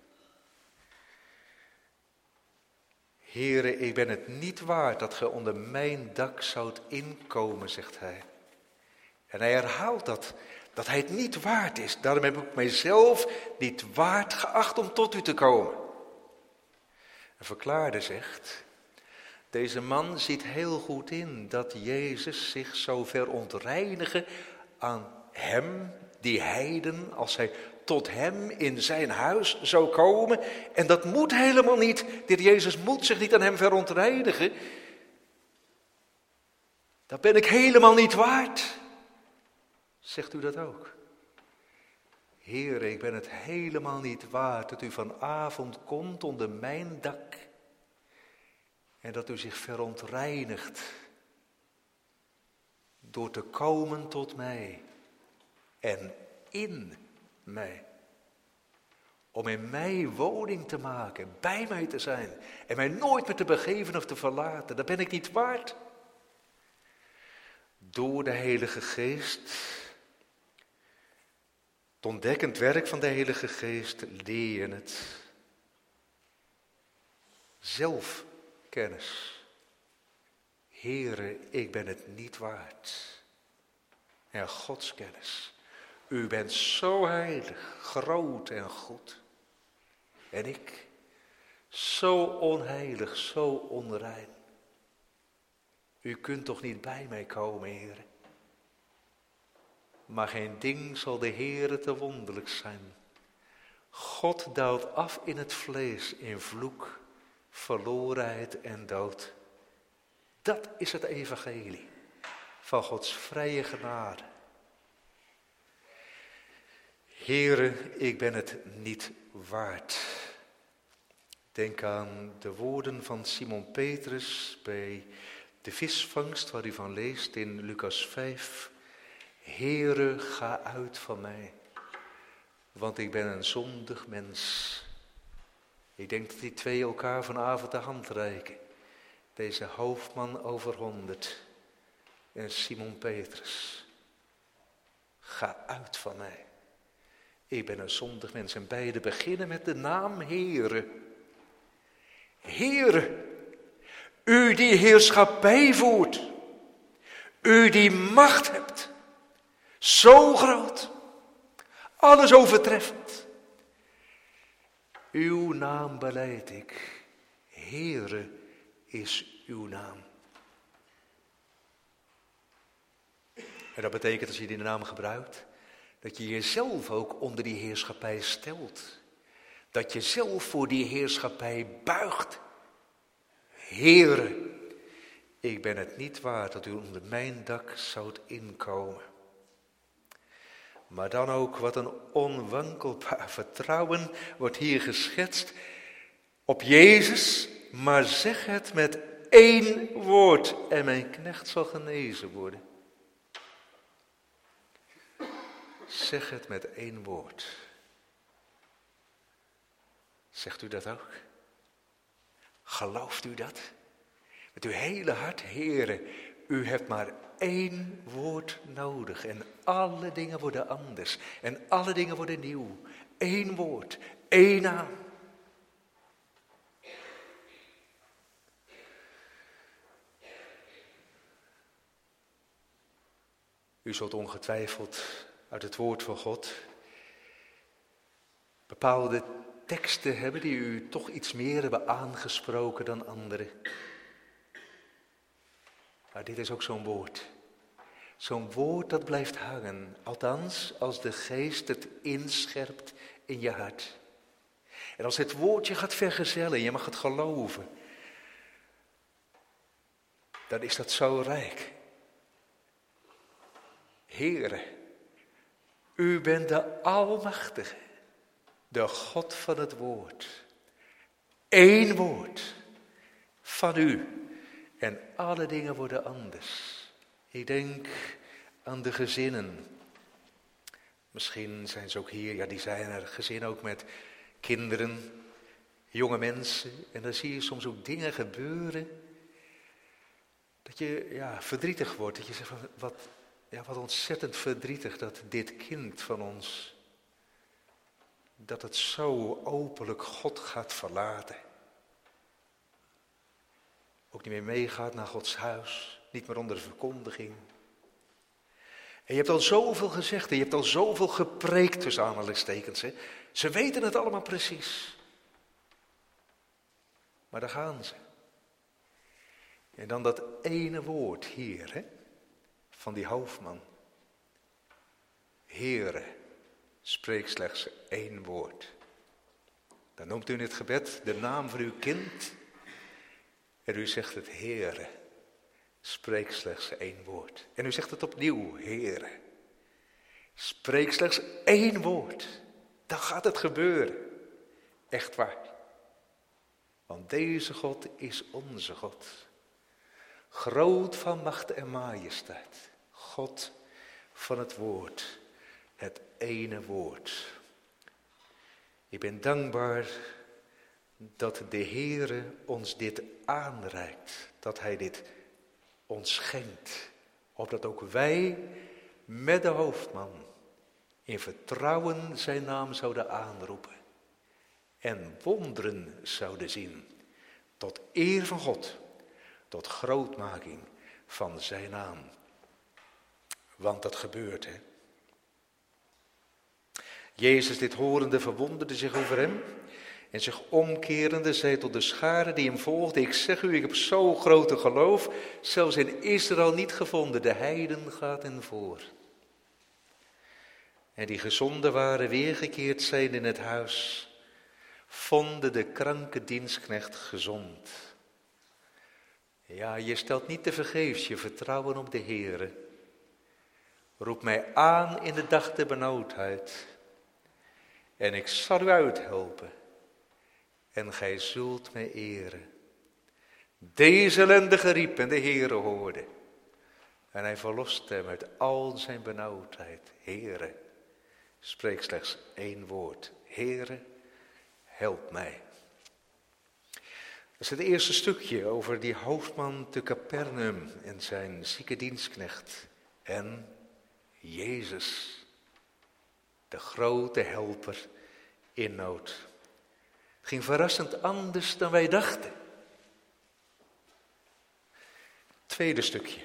Heere, ik ben het niet waard dat ge onder mijn dak zoudt inkomen, zegt hij. En hij herhaalt dat, dat hij het niet waard is. Daarom heb ik mijzelf niet waard geacht om tot u te komen. Een verklaarde zegt, deze man ziet heel goed in dat Jezus zich zo verontreinigen aan hem, die heiden, als hij tot hem in zijn huis zou komen. En dat moet helemaal niet. Dit Jezus moet zich niet aan hem verontreinigen. Dat ben ik helemaal niet waard. Zegt u dat ook? Heere, ik ben het helemaal niet waard dat u vanavond komt onder mijn dak. En dat u zich verontreinigt door te komen tot mij en in mij. Om in mij woning te maken, bij mij te zijn en mij nooit meer te begeven of te verlaten. Dat ben ik niet waard. Door de Heilige Geest, het ontdekkend werk van de Heilige Geest, leer je het. Zelfkennis. Heere, ik ben het niet waard. En godskennis. U bent zo heilig, groot en goed. En ik, zo onheilig, zo onrein. U kunt toch niet bij mij komen, Heere? Maar geen ding zal de Heere te wonderlijk zijn. God daalt af in het vlees, in vloek, verlorenheid en dood. Dat is het evangelie van Gods vrije genade. Heere, ik ben het niet waard. Denk aan de woorden van Simon Petrus bij de visvangst waar u van leest in Lucas vijf. Heere, ga uit van mij, want ik ben een zondig mens. Ik denk dat die twee elkaar vanavond de hand reiken. Deze hoofdman over honderd en Simon Petrus. Ga uit van mij. Ik ben een zondig mens en beide beginnen met de naam Heere. Heere, u die heerschappij voert, u die macht hebt, zo groot, alles overtreffend. Uw naam belijd ik, Heere is uw naam. En dat betekent als je die naam gebruikt, dat je jezelf ook onder die heerschappij stelt. Dat je zelf voor die heerschappij buigt. Heere, ik ben het niet waard dat u onder mijn dak zoudt inkomen. Maar dan ook wat een onwankelbaar vertrouwen wordt hier geschetst op Jezus. Maar zeg het met één woord en mijn knecht zal genezen worden. Zeg het met één woord. Zegt u dat ook? Gelooft u dat? Met uw hele hart, Heere, u hebt maar één woord nodig en alle dingen worden anders en alle dingen worden nieuw. Eén woord, één naam. U zult ongetwijfeld uit het woord van God bepaalde teksten hebben die u toch iets meer hebben aangesproken dan anderen. Maar dit is ook zo'n woord. Zo'n woord dat blijft hangen, althans als de geest het inscherpt in je hart. En als het woord je gaat vergezellen, je mag het geloven, dan is dat zo rijk. Heere, u bent de Almachtige, de God van het woord. Eén woord van u en alle dingen worden anders. Ik denk aan de gezinnen. Misschien zijn ze ook hier, ja die zijn er, gezinnen ook met kinderen, jonge mensen. En dan zie je soms ook dingen gebeuren dat je ja, verdrietig wordt. Dat je zegt, van, wat, ja, wat ontzettend verdrietig dat dit kind van ons, dat het zo openlijk God gaat verlaten. Ook niet meer meegaat naar Gods huis. Niet meer onder de verkondiging. En je hebt al zoveel gezegd en je hebt al zoveel gepreekt tussen aanhalingstekens. Hè. Ze weten het allemaal precies. Maar daar gaan ze. En dan dat ene woord hier, hè, van die hoofdman. Heere, spreek slechts één woord. Dan noemt u in het gebed de naam van uw kind. En u zegt het, Heere. Spreek slechts één woord. En u zegt het opnieuw, Heere. Spreek slechts één woord. Dan gaat het gebeuren. Echt waar. Want deze God is onze God. Groot van macht en majesteit. God van het woord. Het ene woord. Ik ben dankbaar dat de Heere ons dit aanreikt. Dat Hij dit ons schenkt, opdat ook wij met de hoofdman in vertrouwen zijn naam zouden aanroepen en wonderen zouden zien, tot eer van God, tot grootmaking van zijn naam. Want dat gebeurt, hè. Jezus dit horende verwonderde zich over hem en zich omkerende zei tot de schare die hem volgde, ik zeg u, ik heb zo grote geloof, zelfs in Israël niet gevonden, de heiden gaat hen voor. En die gezonden waren weergekeerd zijn in het huis, vonden de kranke dienstknecht gezond. Ja, je stelt niet te vergeefs je vertrouwen op de Heere. Roep mij aan in de dag der benauwdheid en ik zal u uithelpen. En gij zult mij eren. Deze ellendige riep en de Heere hoorde. En hij verlost hem uit al zijn benauwdheid. Heere, spreek slechts één woord. Heere, help mij. Dat is het eerste stukje over die hoofdman te Capernaum en zijn zieke dienstknecht. En Jezus, de grote helper in nood. Het ging verrassend anders dan wij dachten. Tweede stukje.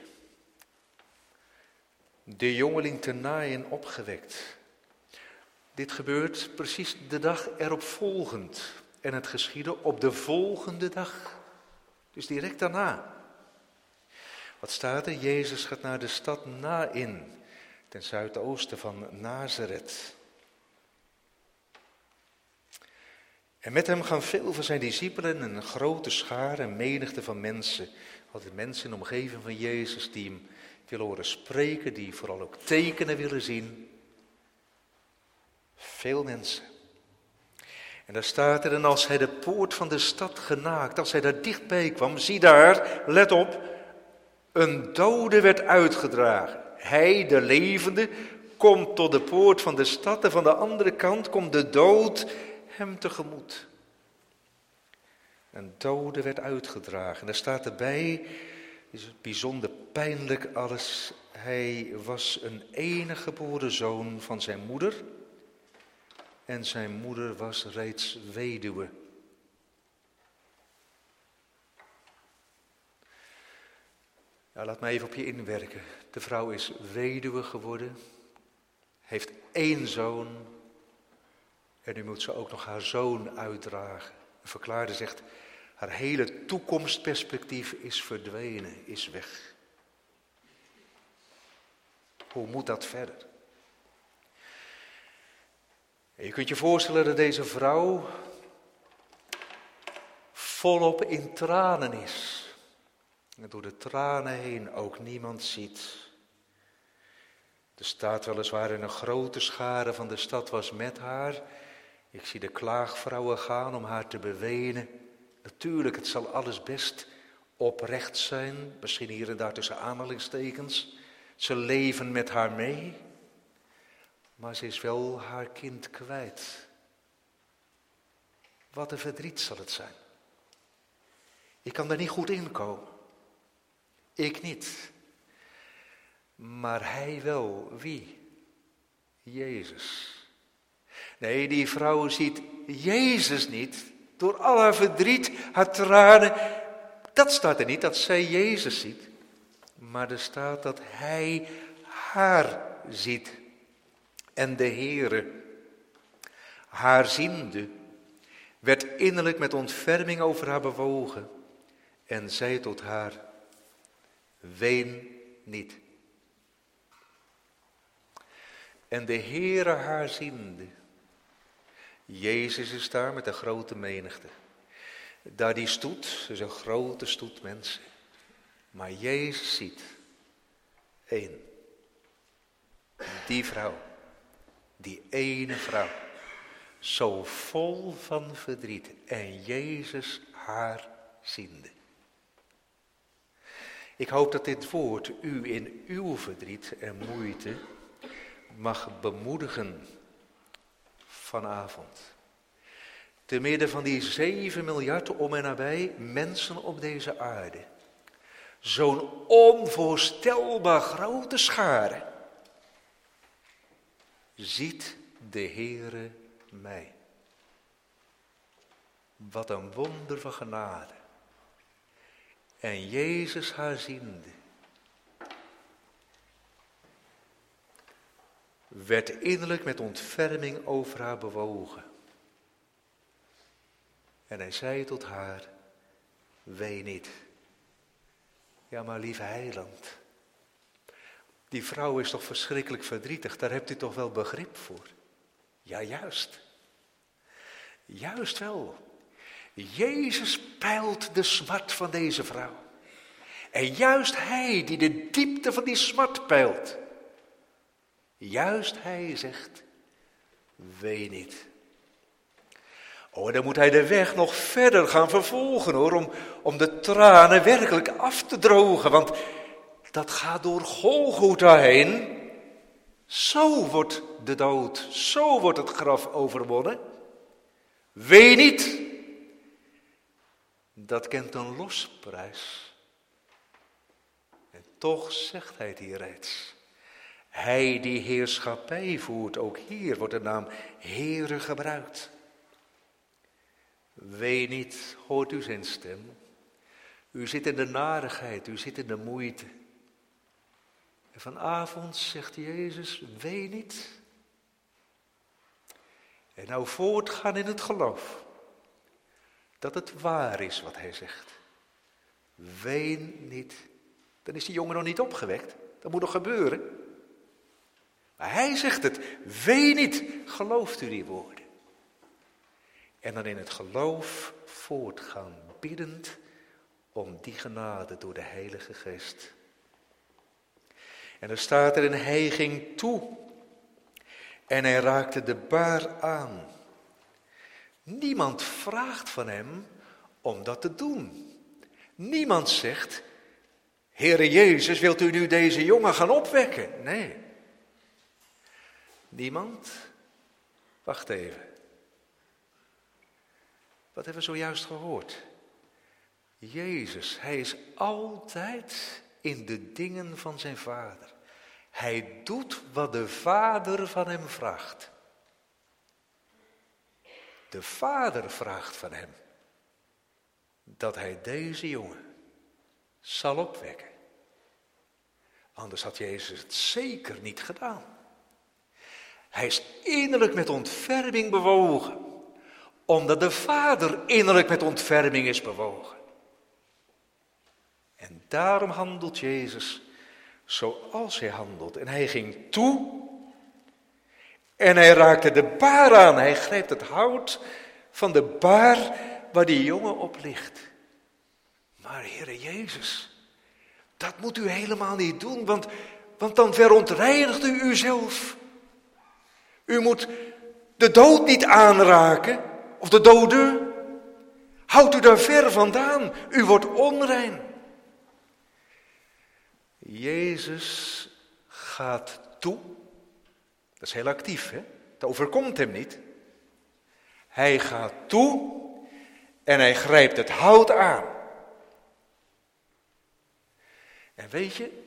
De jongeling te Naïn opgewekt. Dit gebeurt precies de dag erop volgend. En het geschiedde op de volgende dag. Dus direct daarna. Wat staat er? Jezus gaat naar de stad Naïn, ten zuidoosten van Nazareth. En met hem gaan veel van zijn discipelen en een grote schare, een menigte van mensen. Altijd mensen in de omgeving van Jezus die hem willen horen spreken, die vooral ook tekenen willen zien. Veel mensen. En daar staat er, en als hij de poort van de stad genaakt, als hij daar dichtbij kwam, zie daar, let op, een dode werd uitgedragen. Hij, de levende, komt tot de poort van de stad en van de andere kant komt de dood hem tegemoet. Een dode werd uitgedragen. En daar staat erbij, is het bijzonder pijnlijk alles, hij was een enige geboren zoon van zijn moeder. En zijn moeder was reeds weduwe. Ja, laat mij even op je inwerken. De vrouw is weduwe geworden, heeft één zoon en nu moet ze ook nog haar zoon uitdragen. De verklaarde zegt, haar hele toekomstperspectief is verdwenen, is weg. Hoe moet dat verder? En je kunt je voorstellen dat deze vrouw volop in tranen is. En door de tranen heen ook niemand ziet. Er staat weliswaar in een grote schare van de stad was met haar. Ik zie de klaagvrouwen gaan om haar te bewenen. Natuurlijk, het zal alles best oprecht zijn. Misschien hier en daar tussen aanhalingstekens. Ze leven met haar mee. Maar ze is wel haar kind kwijt. Wat een verdriet zal het zijn. Ik kan daar niet goed in komen. Ik niet. Maar hij wel. Wie? Jezus. Nee, die vrouw ziet Jezus niet. Door al haar verdriet, haar tranen. Dat staat er niet, dat zij Jezus ziet. Maar er staat dat hij haar ziet. En de Heere, haar ziende, werd innerlijk met ontferming over haar bewogen. En zei tot haar, ween niet. En de Heere haar ziende. Jezus is daar met een grote menigte. Daar die stoet, dus een grote stoet mensen. Maar Jezus ziet één. Die vrouw. Die ene vrouw. Zo vol van verdriet. En Jezus haar ziende. Ik hoop dat dit woord u in uw verdriet en moeite mag bemoedigen vanavond. Te midden van die zeven miljard om en nabij mensen op deze aarde. Zo'n onvoorstelbaar grote schare. Ziet de Heere mij. Wat een wonder van genade. En Jezus haar ziende, werd innerlijk met ontferming over haar bewogen. En hij zei tot haar, wee niet. Ja, maar lieve heiland, die vrouw is toch verschrikkelijk verdrietig, daar hebt u toch wel begrip voor? Ja, juist. Juist wel. Jezus peilt de smart van deze vrouw. En juist hij die de diepte van die smart peilt. Juist hij zegt, wee niet. Oh, dan moet hij de weg nog verder gaan vervolgen hoor, om, om de tranen werkelijk af te drogen. Want dat gaat door Golgotha heen. Zo wordt de dood, zo wordt het graf overwonnen. Wee niet. Dat kent een losprijs. En toch zegt hij het hier reeds. Hij die heerschappij voert, ook hier wordt de naam Heere gebruikt. Wee niet, hoort u zijn stem. U zit in de narigheid, u zit in de moeite. En vanavond zegt Jezus, wee niet. En nou voortgaan in het geloof. Dat het waar is wat hij zegt. Ween niet. Dan is die jongen nog niet opgewekt. Dat moet nog gebeuren. Maar hij zegt het. Wee niet. Gelooft u die woorden? En dan in het geloof voortgaan. Biddend om die genade door de Heilige Geest. En er staat er en hij ging toe. En hij raakte de baar aan. Niemand vraagt van hem om dat te doen. Niemand zegt, Heere Jezus, wilt u nu deze jongen gaan opwekken? Nee. Niemand? Wacht even. Wat hebben we zojuist gehoord? Jezus, hij is altijd in de dingen van zijn Vader. Hij doet wat de Vader van hem vraagt. De Vader vraagt van hem dat hij deze jongen zal opwekken. Anders had Jezus het zeker niet gedaan. Hij is innerlijk met ontferming bewogen, omdat de Vader innerlijk met ontferming is bewogen. En daarom handelt Jezus zoals hij handelt. En hij ging toe en hij raakte de baar aan. Hij grijpt het hout van de baar waar die jongen op ligt. Maar Heere Jezus, dat moet u helemaal niet doen, want, want dan verontreinigt u uzelf. U moet de dood niet aanraken, of de dode. Houdt u daar ver vandaan, u wordt onrein. Jezus gaat toe. Dat is heel actief, hè? Het overkomt hem niet. Hij gaat toe en hij grijpt het hout aan. En weet je,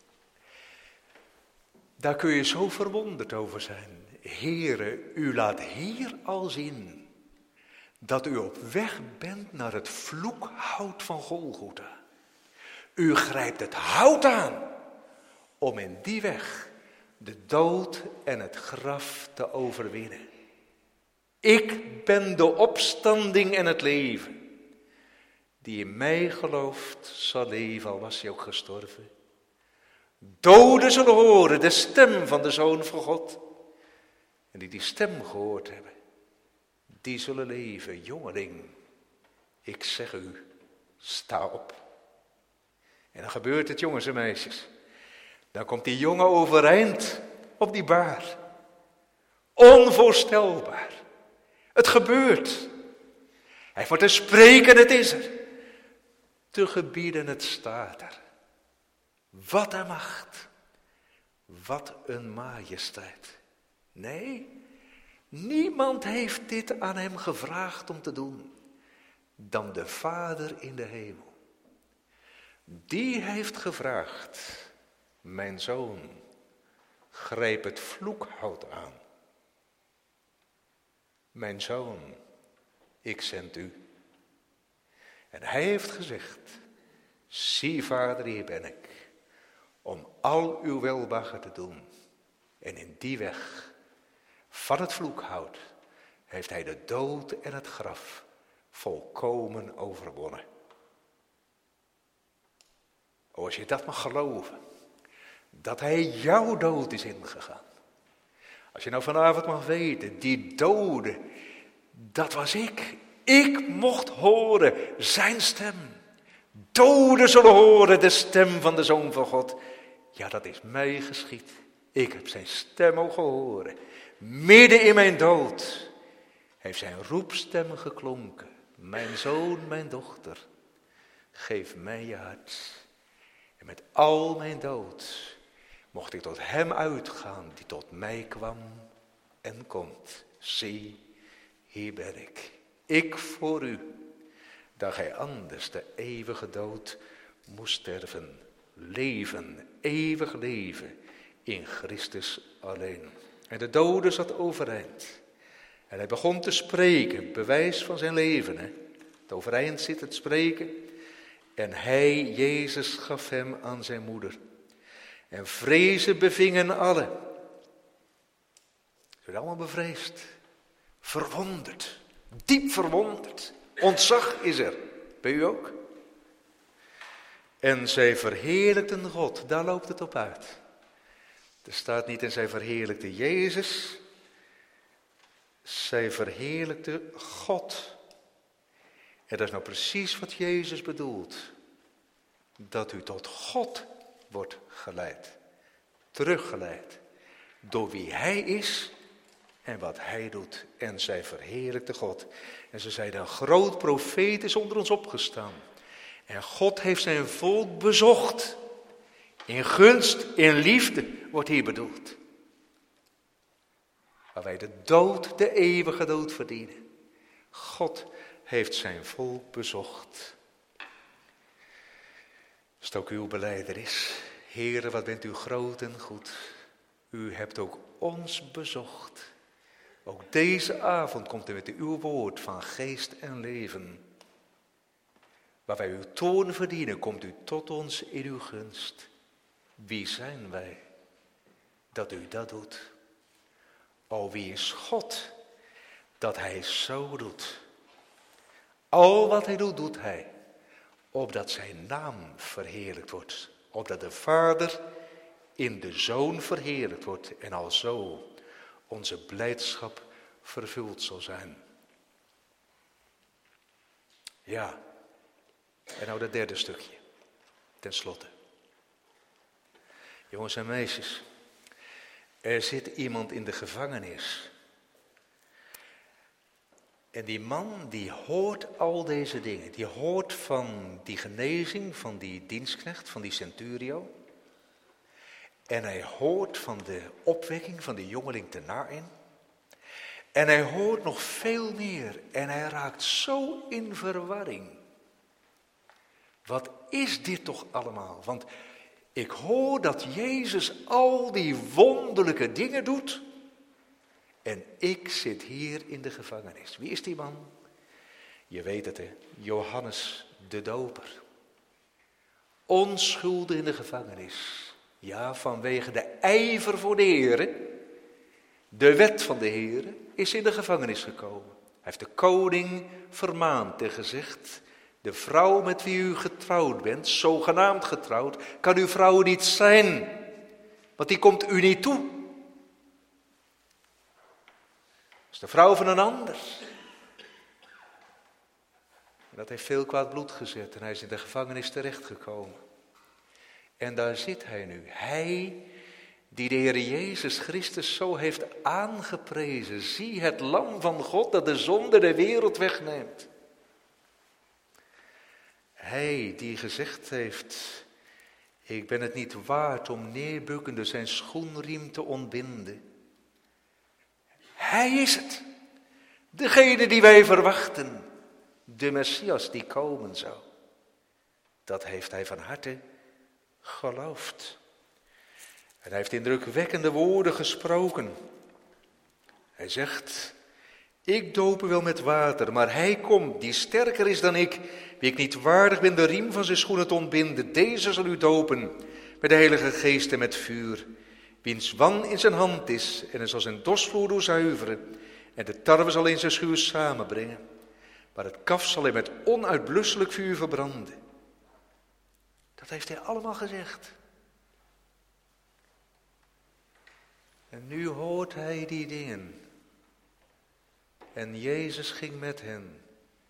daar kun je zo verwonderd over zijn. Heere, u laat hier al zien dat u op weg bent naar het vloekhout van Golgotha. U grijpt het hout aan om in die weg de dood en het graf te overwinnen. Ik ben de opstanding en het leven. Die in mij gelooft zal leven, al was hij ook gestorven. Doden zullen horen de stem van de Zoon van God. En die die stem gehoord hebben, die zullen leven. Jongeling, ik zeg u, sta op. En dan gebeurt het, jongens en meisjes. Dan komt die jongen overeind op die baar. Onvoorstelbaar. Het gebeurt. Hij wordt te spreken, het is er. Te gebieden, het staat er. Wat een macht. Wat een majesteit. Nee, niemand heeft dit aan hem gevraagd om te doen dan de Vader in de hemel. Die heeft gevraagd, mijn zoon, grijp het vloekhout aan. Mijn zoon, ik zend u. En hij heeft gezegd, zie Vader, hier ben ik, om al uw welbehagen te doen. En in die weg van het vloekhout heeft hij de dood en het graf volkomen overwonnen. O, als je dat mag geloven, dat hij jouw dood is ingegaan. Als je nou vanavond mag weten, die dode, dat was ik. Ik mocht horen zijn stem. Doden zullen horen de stem van de Zoon van God. Ja, dat is mij geschied. Ik heb zijn stem mogen horen. Midden in mijn dood heeft zijn roepstem geklonken. Mijn zoon, mijn dochter, geef mij je hart. En met al mijn dood mocht ik tot hem uitgaan die tot mij kwam en komt. Zie, hier ben ik. Ik voor u, dat gij anders de eeuwige dood moest sterven. Leven, eeuwig leven in Christus alleen. En de dode zat overeind. En hij begon te spreken, bewijs van zijn leven. Hè? Het overeind zit, het spreken. En hij, Jezus, gaf hem aan zijn moeder. En vrezen bevingen allen. Ze werden allemaal bevreesd. Verwonderd. Diep verwonderd. Ontzag is er. Bij u ook? En zij verheerlijkten God. Daar loopt het op uit. Er staat niet en zij verheerlijkte Jezus. Zij verheerlijkte God. En dat is nou precies wat Jezus bedoelt. Dat u tot God wordt geleid. Teruggeleid. Door wie hij is en wat hij doet. En zij verheerlijkte God. En ze zeiden, een groot profeet is onder ons opgestaan. En God heeft zijn volk bezocht. In gunst, in liefde wordt hier bedoeld. Waar wij de dood, de eeuwige dood verdienen. God heeft zijn volk bezocht. Als het ook uw belijdenis. Heere, wat bent u groot en goed. U hebt ook ons bezocht. Ook deze avond komt u met uw woord van geest en leven. Waar wij uw toorn verdienen, komt u tot ons in uw gunst. Wie zijn wij dat u dat doet? O, wie is God dat hij zo doet? Al wat hij doet, doet hij, opdat zijn naam verheerlijkt wordt. Opdat de Vader in de Zoon verheerlijkt wordt en alzo onze blijdschap vervuld zal zijn. Ja, en nou dat derde stukje, ten slotte. Jongens en meisjes, er zit iemand in de gevangenis. En die man die hoort al deze dingen. Die hoort van die genezing, van die dienstknecht, van die centurio. En hij hoort van de opwekking van de jongeling te Naïn. En hij hoort nog veel meer. En hij raakt zo in verwarring. Wat is dit toch allemaal? Want ik hoor dat Jezus al die wonderlijke dingen doet. En ik zit hier in de gevangenis. Wie is die man? Je weet het, hè? Johannes de Doper. Onschuldig in de gevangenis. Ja, vanwege de ijver voor de Heere. De wet van de Heere is in de gevangenis gekomen. Hij heeft de koning vermaand en gezegd: de vrouw met wie u getrouwd bent, zogenaamd getrouwd, kan uw vrouw niet zijn. Want die komt u niet toe. Dat is de vrouw van een ander. En dat heeft veel kwaad bloed gezet en hij is in de gevangenis terechtgekomen. En daar zit hij nu. Hij die de Heer Jezus Christus zo heeft aangeprezen. Zie het lam van God dat de zonde de wereld wegneemt. Hij die gezegd heeft: ik ben het niet waard om neerbukkende zijn schoenriem te ontbinden. Hij is het. Degene die wij verwachten. De Messias die komen zou. Dat heeft hij van harte geloofd. En hij heeft indrukwekkende woorden gesproken. Hij zegt: ik doop u wel met water, maar hij komt die sterker is dan ik, wie ik niet waardig ben de riem van zijn schoenen te ontbinden. Deze zal u dopen met de Heilige Geest en met vuur. Wiens wan in zijn hand is en hij zal zijn dorsvloer doorzuiveren en de tarwe zal in zijn schuur samenbrengen. Maar het kaf zal hij met onuitblusselijk vuur verbranden. Dat heeft hij allemaal gezegd. En nu hoort hij die dingen. En Jezus ging met hen.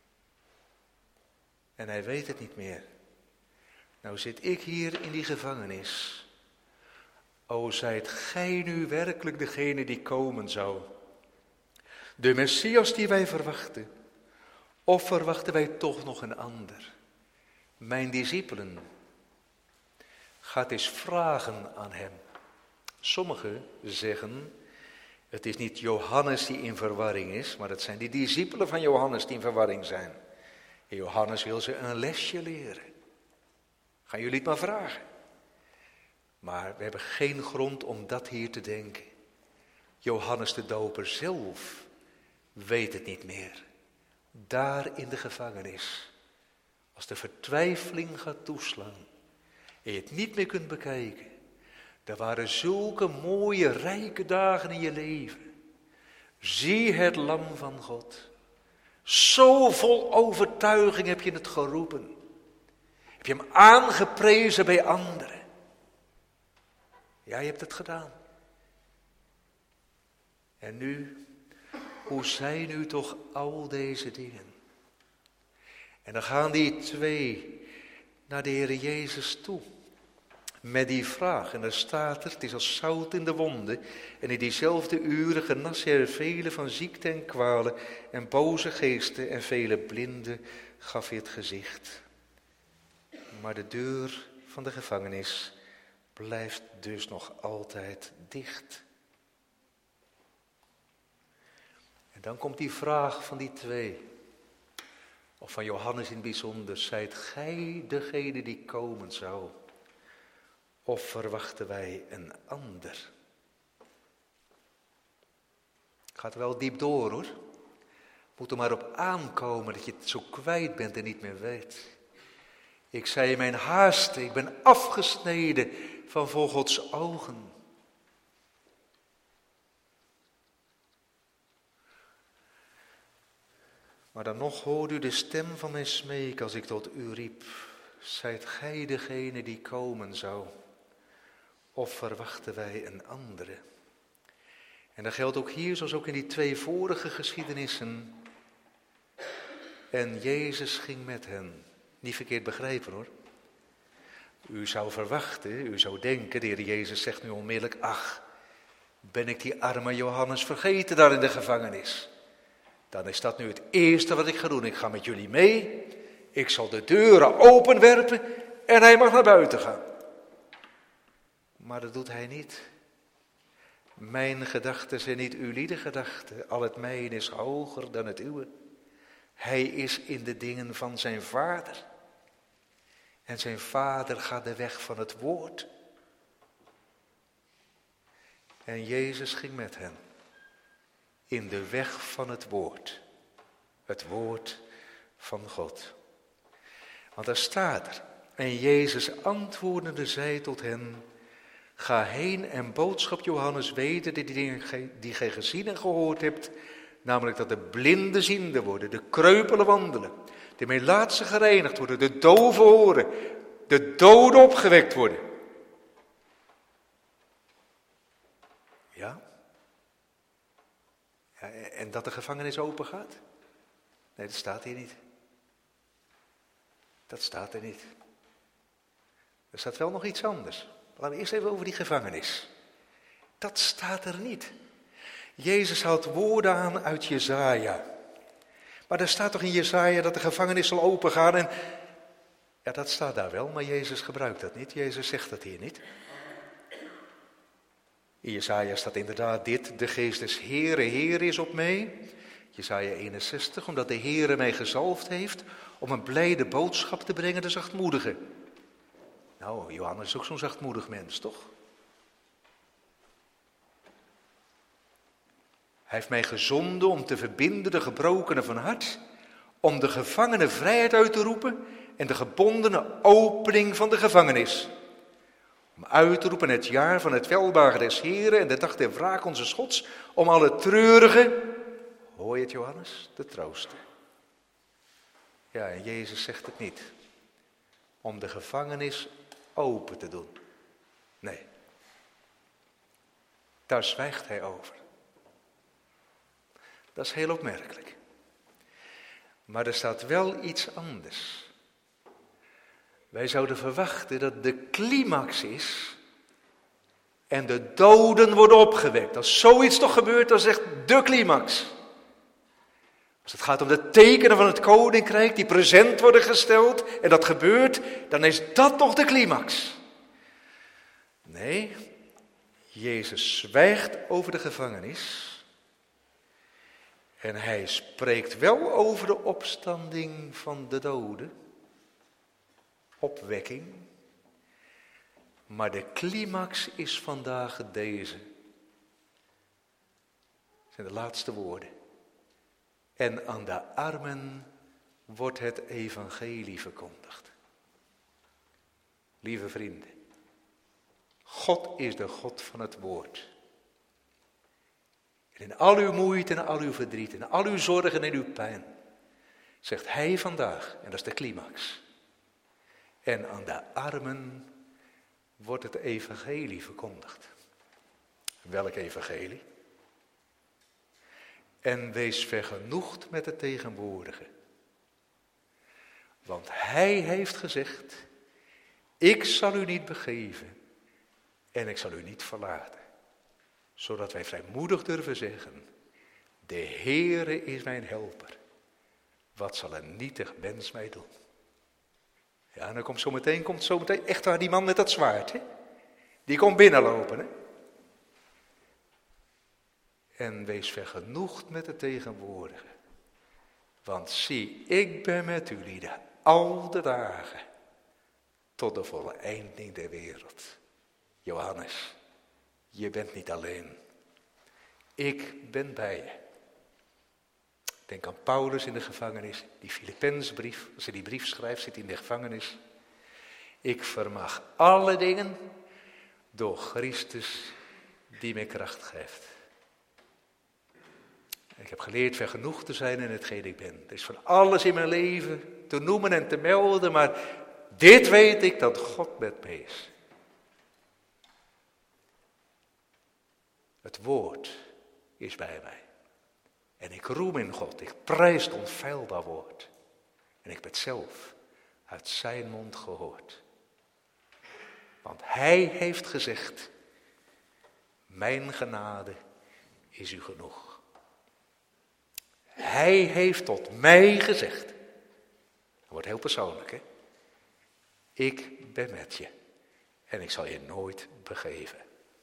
En hij weet het niet meer. Nou zit ik hier in die gevangenis. O, zijt gij nu werkelijk degene die komen zou? De Messias die wij verwachten. Of verwachten wij toch nog een ander? Mijn discipelen. Gaat eens vragen aan hem. Sommigen zeggen: het is niet Johannes die in verwarring is, maar het zijn die discipelen van Johannes die in verwarring zijn. En Johannes wil ze een lesje leren. Gaan jullie het maar vragen. Maar we hebben geen grond om dat hier te denken. Johannes de Doper zelf weet het niet meer. Daar in de gevangenis. Als de vertwijfeling gaat toeslaan en je het niet meer kunt bekijken. Er waren zulke mooie, rijke dagen in je leven. Zie het lam van God. Zo vol overtuiging heb je het geroepen. Heb je hem aangeprezen bij anderen. Ja, je hebt het gedaan. En nu, hoe zijn nu toch al deze dingen? En dan gaan die twee naar de Heer Jezus toe. Met die vraag, en daar staat er: het is als zout in de wonden. En in diezelfde uren genas hij er vele van ziekte en kwalen en boze geesten en vele blinden gaf hij het gezicht. Maar de deur van de gevangenis blijft dus nog altijd dicht. En dan komt die vraag van die twee, of van Johannes in het bijzonder: zijt gij degene die komen zou? Of verwachten wij een ander? Gaat wel diep door, hoor. Moet er maar op aankomen dat je het zo kwijt bent en niet meer weet. Ik zei in mijn haast: ik ben afgesneden van voor Gods ogen. Maar dan nog hoort u de stem van mijn smeek als ik tot u riep. Zijt gij degene die komen zou? Of verwachten wij een andere? En dat geldt ook hier, zoals ook in die twee vorige geschiedenissen. En Jezus ging met hen. Niet verkeerd begrijpen hoor. U zou verwachten, u zou denken, de Heer Jezus zegt nu onmiddellijk, ach, ben ik die arme Johannes vergeten daar in de gevangenis? Dan is dat nu het eerste wat ik ga doen. Ik ga met jullie mee, ik zal de deuren openwerpen en hij mag naar buiten gaan. Maar dat doet hij niet. Mijn gedachten zijn niet uw lieden gedachten, al het mijn is hoger dan het uwe. Hij is in de dingen van zijn vader. En zijn vader gaat de weg van het woord. En Jezus ging met hen. In de weg van het woord. Het woord van God. Want daar staat er. En Jezus antwoordende zei tot hen. Ga heen en boodschap Johannes weten die dingen die gij gezien en gehoord hebt. Namelijk dat de blinden ziende worden, de kreupelen wandelen, de melaatsen gereinigd worden, de doven horen, de doden opgewekt worden. Ja? Ja, en dat de gevangenis open gaat? Nee, dat staat hier niet. Dat staat er niet. Er staat wel nog iets anders. Laten we eerst even over die gevangenis. Dat staat er niet. Jezus haalt woorden aan uit Jesaja. Maar er staat toch in Jesaja dat de gevangenis zal opengaan en... Ja, dat staat daar wel, maar Jezus gebruikt dat niet. Jezus zegt dat hier niet. In Jesaja staat inderdaad dit, de geest des Heere, Heer is op mij. Jesaja eenenzestig, omdat de Heere mij gezalfd heeft om een blijde boodschap te brengen, de zachtmoedige. Nou, Johannes is ook zo'n zachtmoedig mens, toch? Hij heeft mij gezonden om te verbinden de gebrokenen van hart, om de gevangenen vrijheid uit te roepen en de gebondenen opening van de gevangenis. Om uit te roepen het jaar van het welbehagen des Heren en de dag der wraak onze Gods, om alle treurigen, hoor je het Johannes, te troosten. Ja, en Jezus zegt het niet. Om de gevangenis open te doen. Nee. Daar zwijgt hij over. Dat is heel opmerkelijk. Maar er staat wel iets anders. Wij zouden verwachten dat de climax is en de doden worden opgewekt. Als zoiets toch gebeurt, dan zegt de climax. Als het gaat om de tekenen van het koninkrijk die present worden gesteld en dat gebeurt, dan is dat toch de climax. Nee, Jezus zwijgt over de gevangenis. En hij spreekt wel over de opstanding van de doden. Opwekking. Maar de climax is vandaag deze. Dat zijn de laatste woorden. En aan de armen wordt het evangelie verkondigd. Lieve vrienden. God is de God van het woord. En in al uw moeite en al uw verdriet en al uw zorgen en uw pijn, zegt hij vandaag, en dat is de climax. En aan de armen wordt het evangelie verkondigd. Welk evangelie? En wees vergenoegd met het tegenwoordige. Want hij heeft gezegd, ik zal u niet begeven en ik zal u niet verlaten. Zodat wij vrijmoedig durven zeggen, de Heere is mijn helper. Wat zal een nietig mens mij doen? Ja, en dan komt zometeen, komt zometeen echt waar die man met dat zwaard, hè? Die komt binnenlopen, hè? En wees vergenoegd met het tegenwoordige. Want zie, ik ben met u lieden al de dagen tot de voleinding der wereld. Johannes, je bent niet alleen. Ik ben bij je. Denk aan Paulus in de gevangenis, die Filippenzenbrief. Als hij die brief schrijft, zit hij in de gevangenis. Ik vermag alle dingen door Christus die mij kracht geeft. Ik heb geleerd vergenoegd te zijn in hetgeen ik ben. Er is van alles in mijn leven te noemen en te melden, maar dit weet ik, dat God met mij is. Het woord is bij mij. En ik roem in God, ik prijs het onfeilbaar woord. En ik heb het zelf uit zijn mond gehoord. Want hij heeft gezegd, mijn genade is u genoeg. Hij heeft tot mij gezegd. Dat wordt heel persoonlijk, hè? Ik ben met je en ik zal je nooit begeven.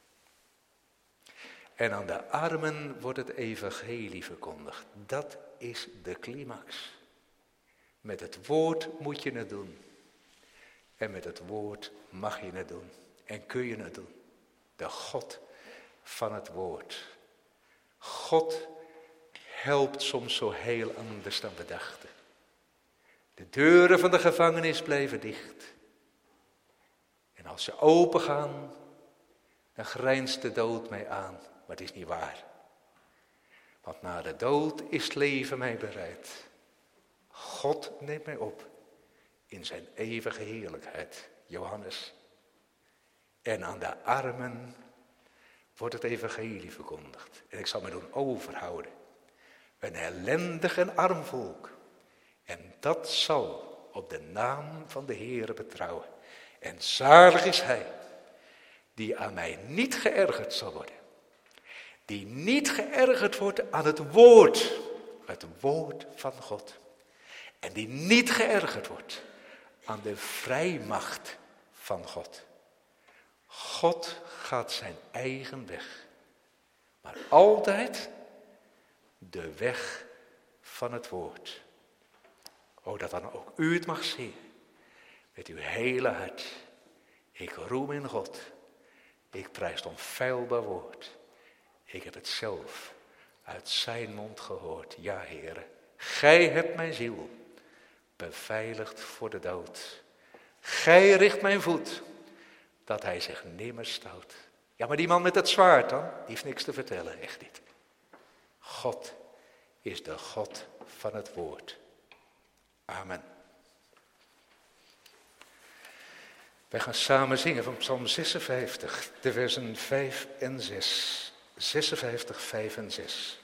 En aan de armen wordt het evangelie verkondigd. Dat is de climax. Met het woord moet je het doen. En met het woord mag je het doen. En kun je het doen. De God van het woord. God helpt soms zo heel anders dan we dachten. De deuren van de gevangenis blijven dicht. En als ze open gaan, dan grijnst de dood mij aan. Maar het is niet waar. Want na de dood is het leven mij bereid. God neemt mij op in zijn eeuwige heerlijkheid. Johannes. En aan de armen wordt het evangelie verkondigd. En ik zal me doen overhouden. Een ellendig en arm volk. En dat zal op de naam van de Heere betrouwen. En zalig is hij die aan mij niet geërgerd zal worden. Die niet geërgerd wordt aan het woord. Het woord van God. En die niet geërgerd wordt aan de vrijmacht van God. God gaat zijn eigen weg. Maar altijd de weg van het woord. O, dat dan ook u het mag zien. Met uw hele hart. Ik roem in God. Ik prijs het onfeilbaar woord. Ik heb het zelf uit zijn mond gehoord. Ja, Heere, gij hebt mijn ziel beveiligd voor de dood. Gij richt mijn voet, dat hij zich nimmer stout. Ja, maar die man met het zwaard dan, die heeft niks te vertellen, echt niet. God is de God van het woord. Amen. Wij gaan samen zingen van Psalm zesenvijftig, de versen vijf en zes. zesenvijftig, vijf en zes.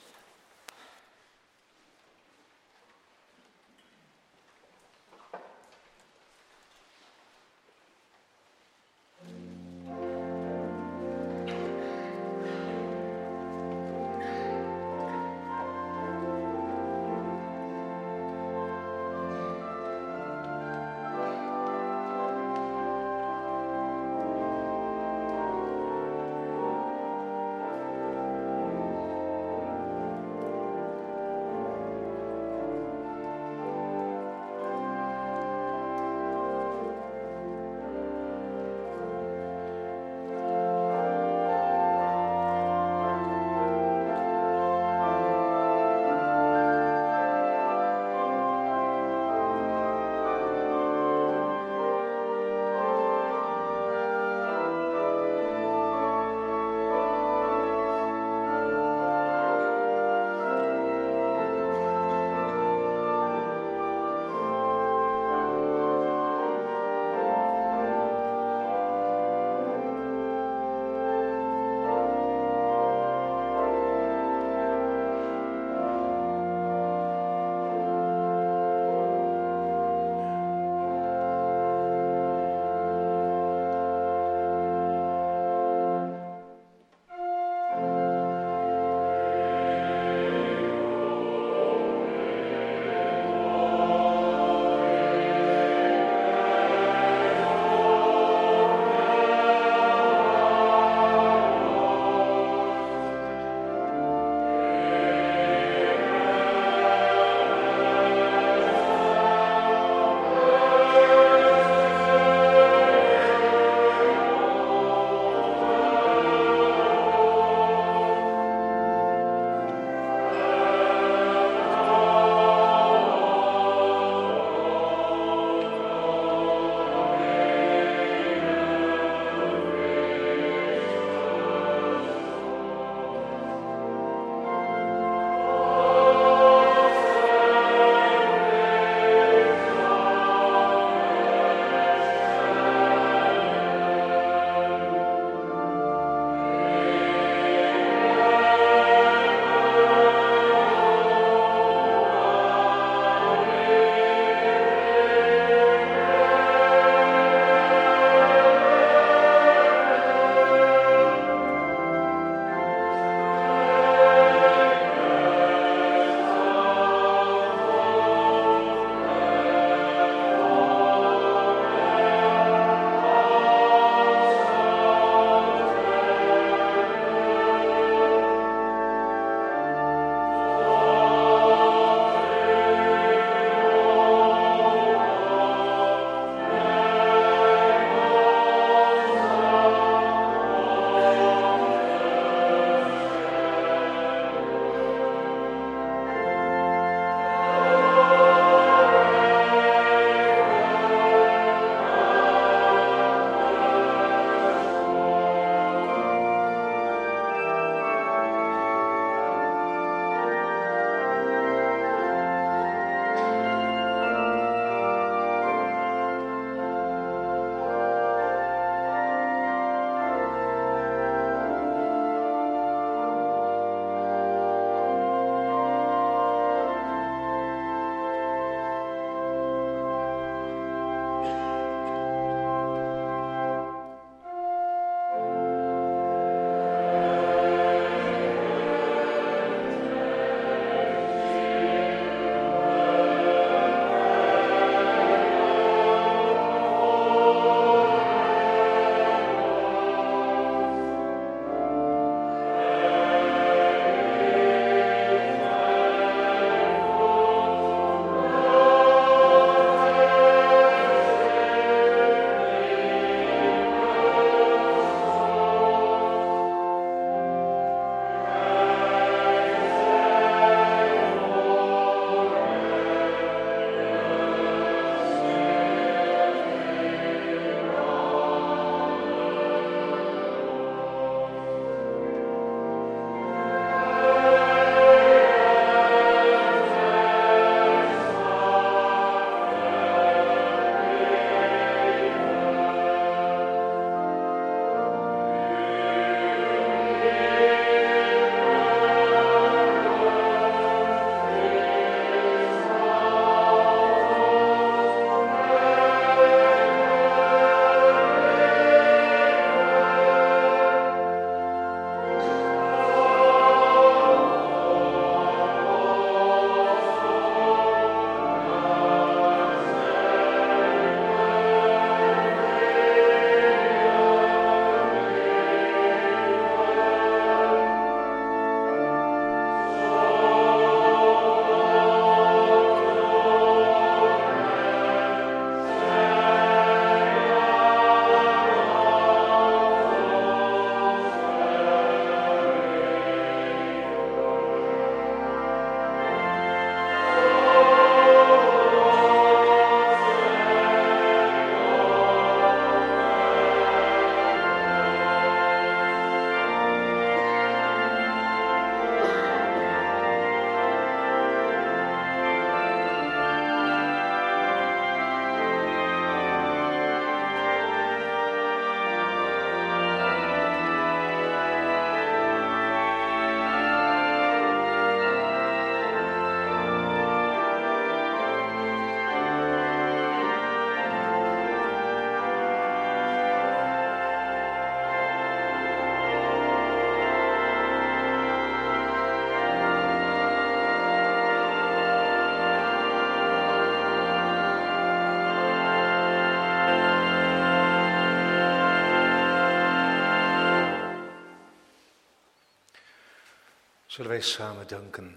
Zullen wij samen danken.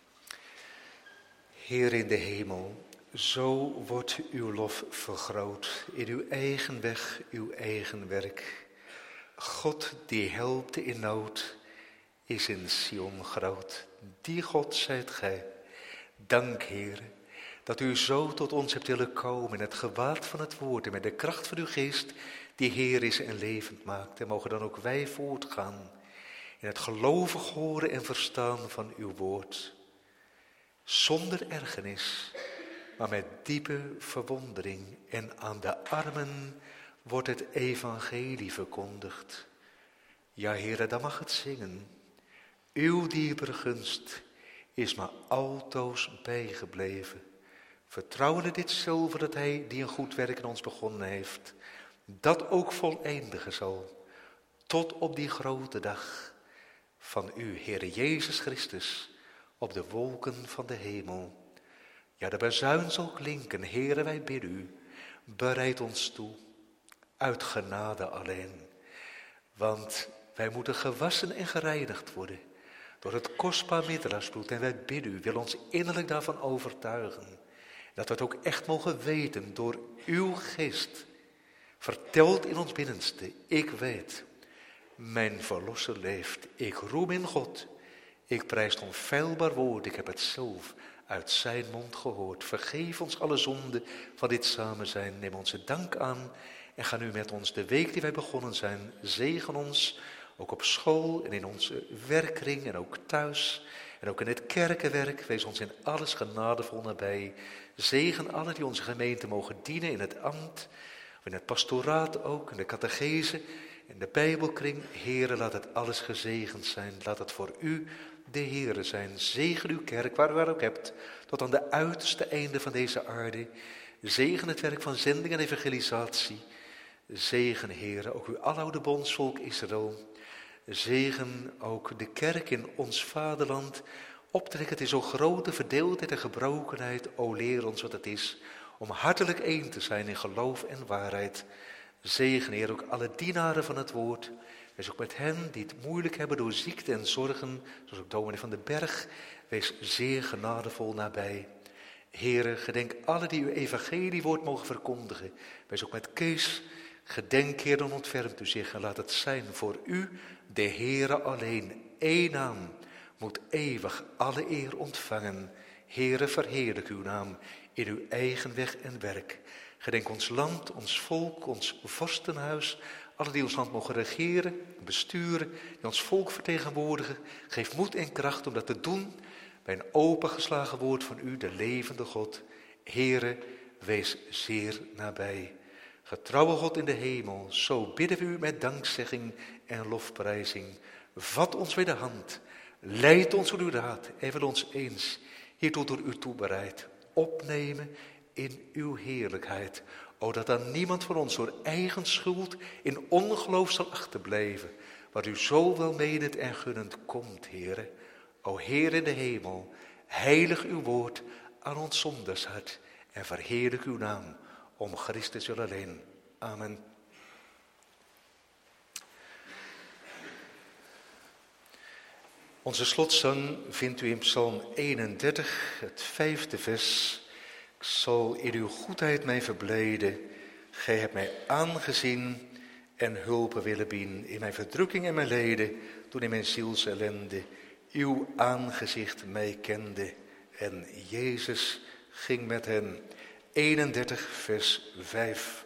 Heer in de hemel, zo wordt uw lof vergroot in uw eigen weg, uw eigen werk. God die helpt in nood, is in Sion groot. Die God zijt gij. Dank, Heer, dat u zo tot ons hebt willen komen in het gewaad van het woord en met de kracht van uw geest die Heer is en levend maakt. En mogen dan ook wij voortgaan in het gelovig horen en verstaan van uw woord. Zonder ergernis, maar met diepe verwondering. En aan de armen wordt het evangelie verkondigd. Ja, Heere, dan mag het zingen. Uw dierbare gunst is maar altoos bijgebleven. Vertrouwende dit zilver dat hij die een goed werk in ons begonnen heeft, dat ook voleindigen zal, tot op die grote dag van u, Heere Jezus Christus, op de wolken van de hemel. Ja, de bazuin zal klinken, Heere, wij bidden u, bereid ons toe, uit genade alleen. Want wij moeten gewassen en gereinigd worden door het kostbaar middelaarsbloed. En wij bidden u, wil ons innerlijk daarvan overtuigen. Dat we het ook echt mogen weten door uw geest. Vertelt in ons binnenste, ik weet, mijn verlosser leeft. Ik roem in God. Ik prijs het onfeilbaar woord. Ik heb het zelf uit zijn mond gehoord. Vergeef ons alle zonden van dit samen zijn. Neem onze dank aan en ga nu met ons de week die wij begonnen zijn. Zegen ons, ook op school en in onze werkkring en ook thuis. En ook in het kerkenwerk. Wees ons in alles genadevol nabij. Zegen allen die onze gemeente mogen dienen in het ambt. Of in het pastoraat ook, in de catechese, in de bijbelkring. Heere, laat het alles gezegend zijn. Laat het voor u de Heere zijn. Zegen uw kerk, waar u haar ook hebt, tot aan de uiterste einde van deze aarde. Zegen het werk van zending en evangelisatie. Zegen, Heere, ook uw aloude bondsvolk Israël. Zegen ook de kerk in ons vaderland. Optrekkend in zo'n grote verdeeldheid en gebrokenheid. O, leer ons wat het is om hartelijk één te zijn in geloof en waarheid. Zegen, Heer, ook alle dienaren van het woord. Wees ook met hen die het moeilijk hebben door ziekte en zorgen, zoals ook dominee van den Berg. Wees zeer genadevol nabij. Heere, gedenk alle die uw evangeliewoord mogen verkondigen. Wees ook met Kees. Gedenk, Heer, dan ontfermt u zich en laat het zijn voor u, de Heere alleen. Eén naam moet eeuwig alle eer ontvangen. Heere, verheerlijk uw naam in uw eigen weg en werk. Gedenk ons land, ons volk, ons vorstenhuis, alle die ons land mogen regeren, besturen, die ons volk vertegenwoordigen. Geef moed en kracht om dat te doen bij een opengeslagen woord van u, de levende God. Heere, wees zeer nabij. Getrouwe God in de hemel, zo bidden we u met dankzegging en lofprijzing. Vat ons bij de hand, leid ons door uw raad en wil ons eens hiertoe door u toebereid opnemen in uw heerlijkheid. O, dat dan niemand van ons door eigen schuld in ongeloof zal achterblijven, wat u zo wel menend en gunnend komt, Heere. O Heer in de hemel, heilig uw woord aan ons zondershart en verheerlijk uw naam om Christus wil alleen. Amen. Onze slotzang vindt u in Psalm eenendertig, het vijfde vers. Ik zal in uw goedheid mij verblijden. Gij hebt mij aangezien en hulpen willen bieden in mijn verdrukking en mijn leden, toen in mijn zielsellende uw aangezicht mij kende. En Jezus ging met hen. eenendertig, vers vijf.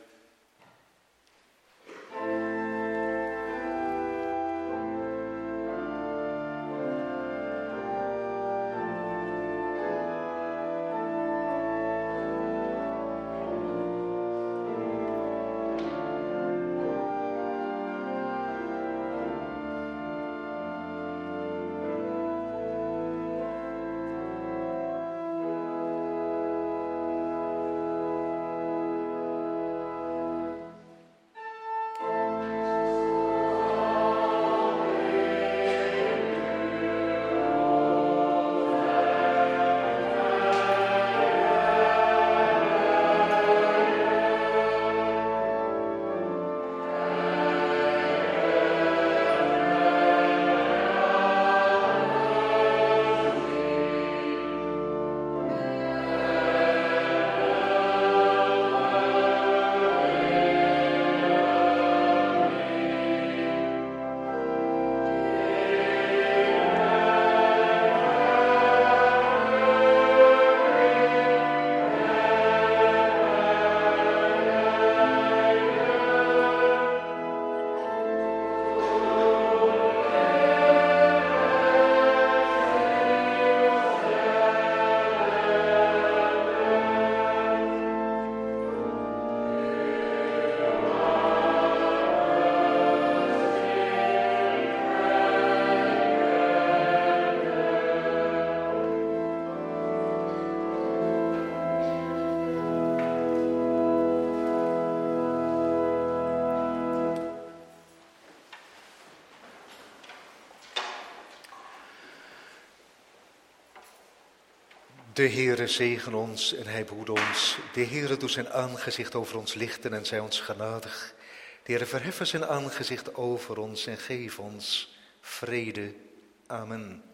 De Heere zegen ons en hij behoede ons. De Heere doet zijn aangezicht over ons lichten en zij ons genadig. De Heere verheffen zijn aangezicht over ons en geef ons vrede. Amen.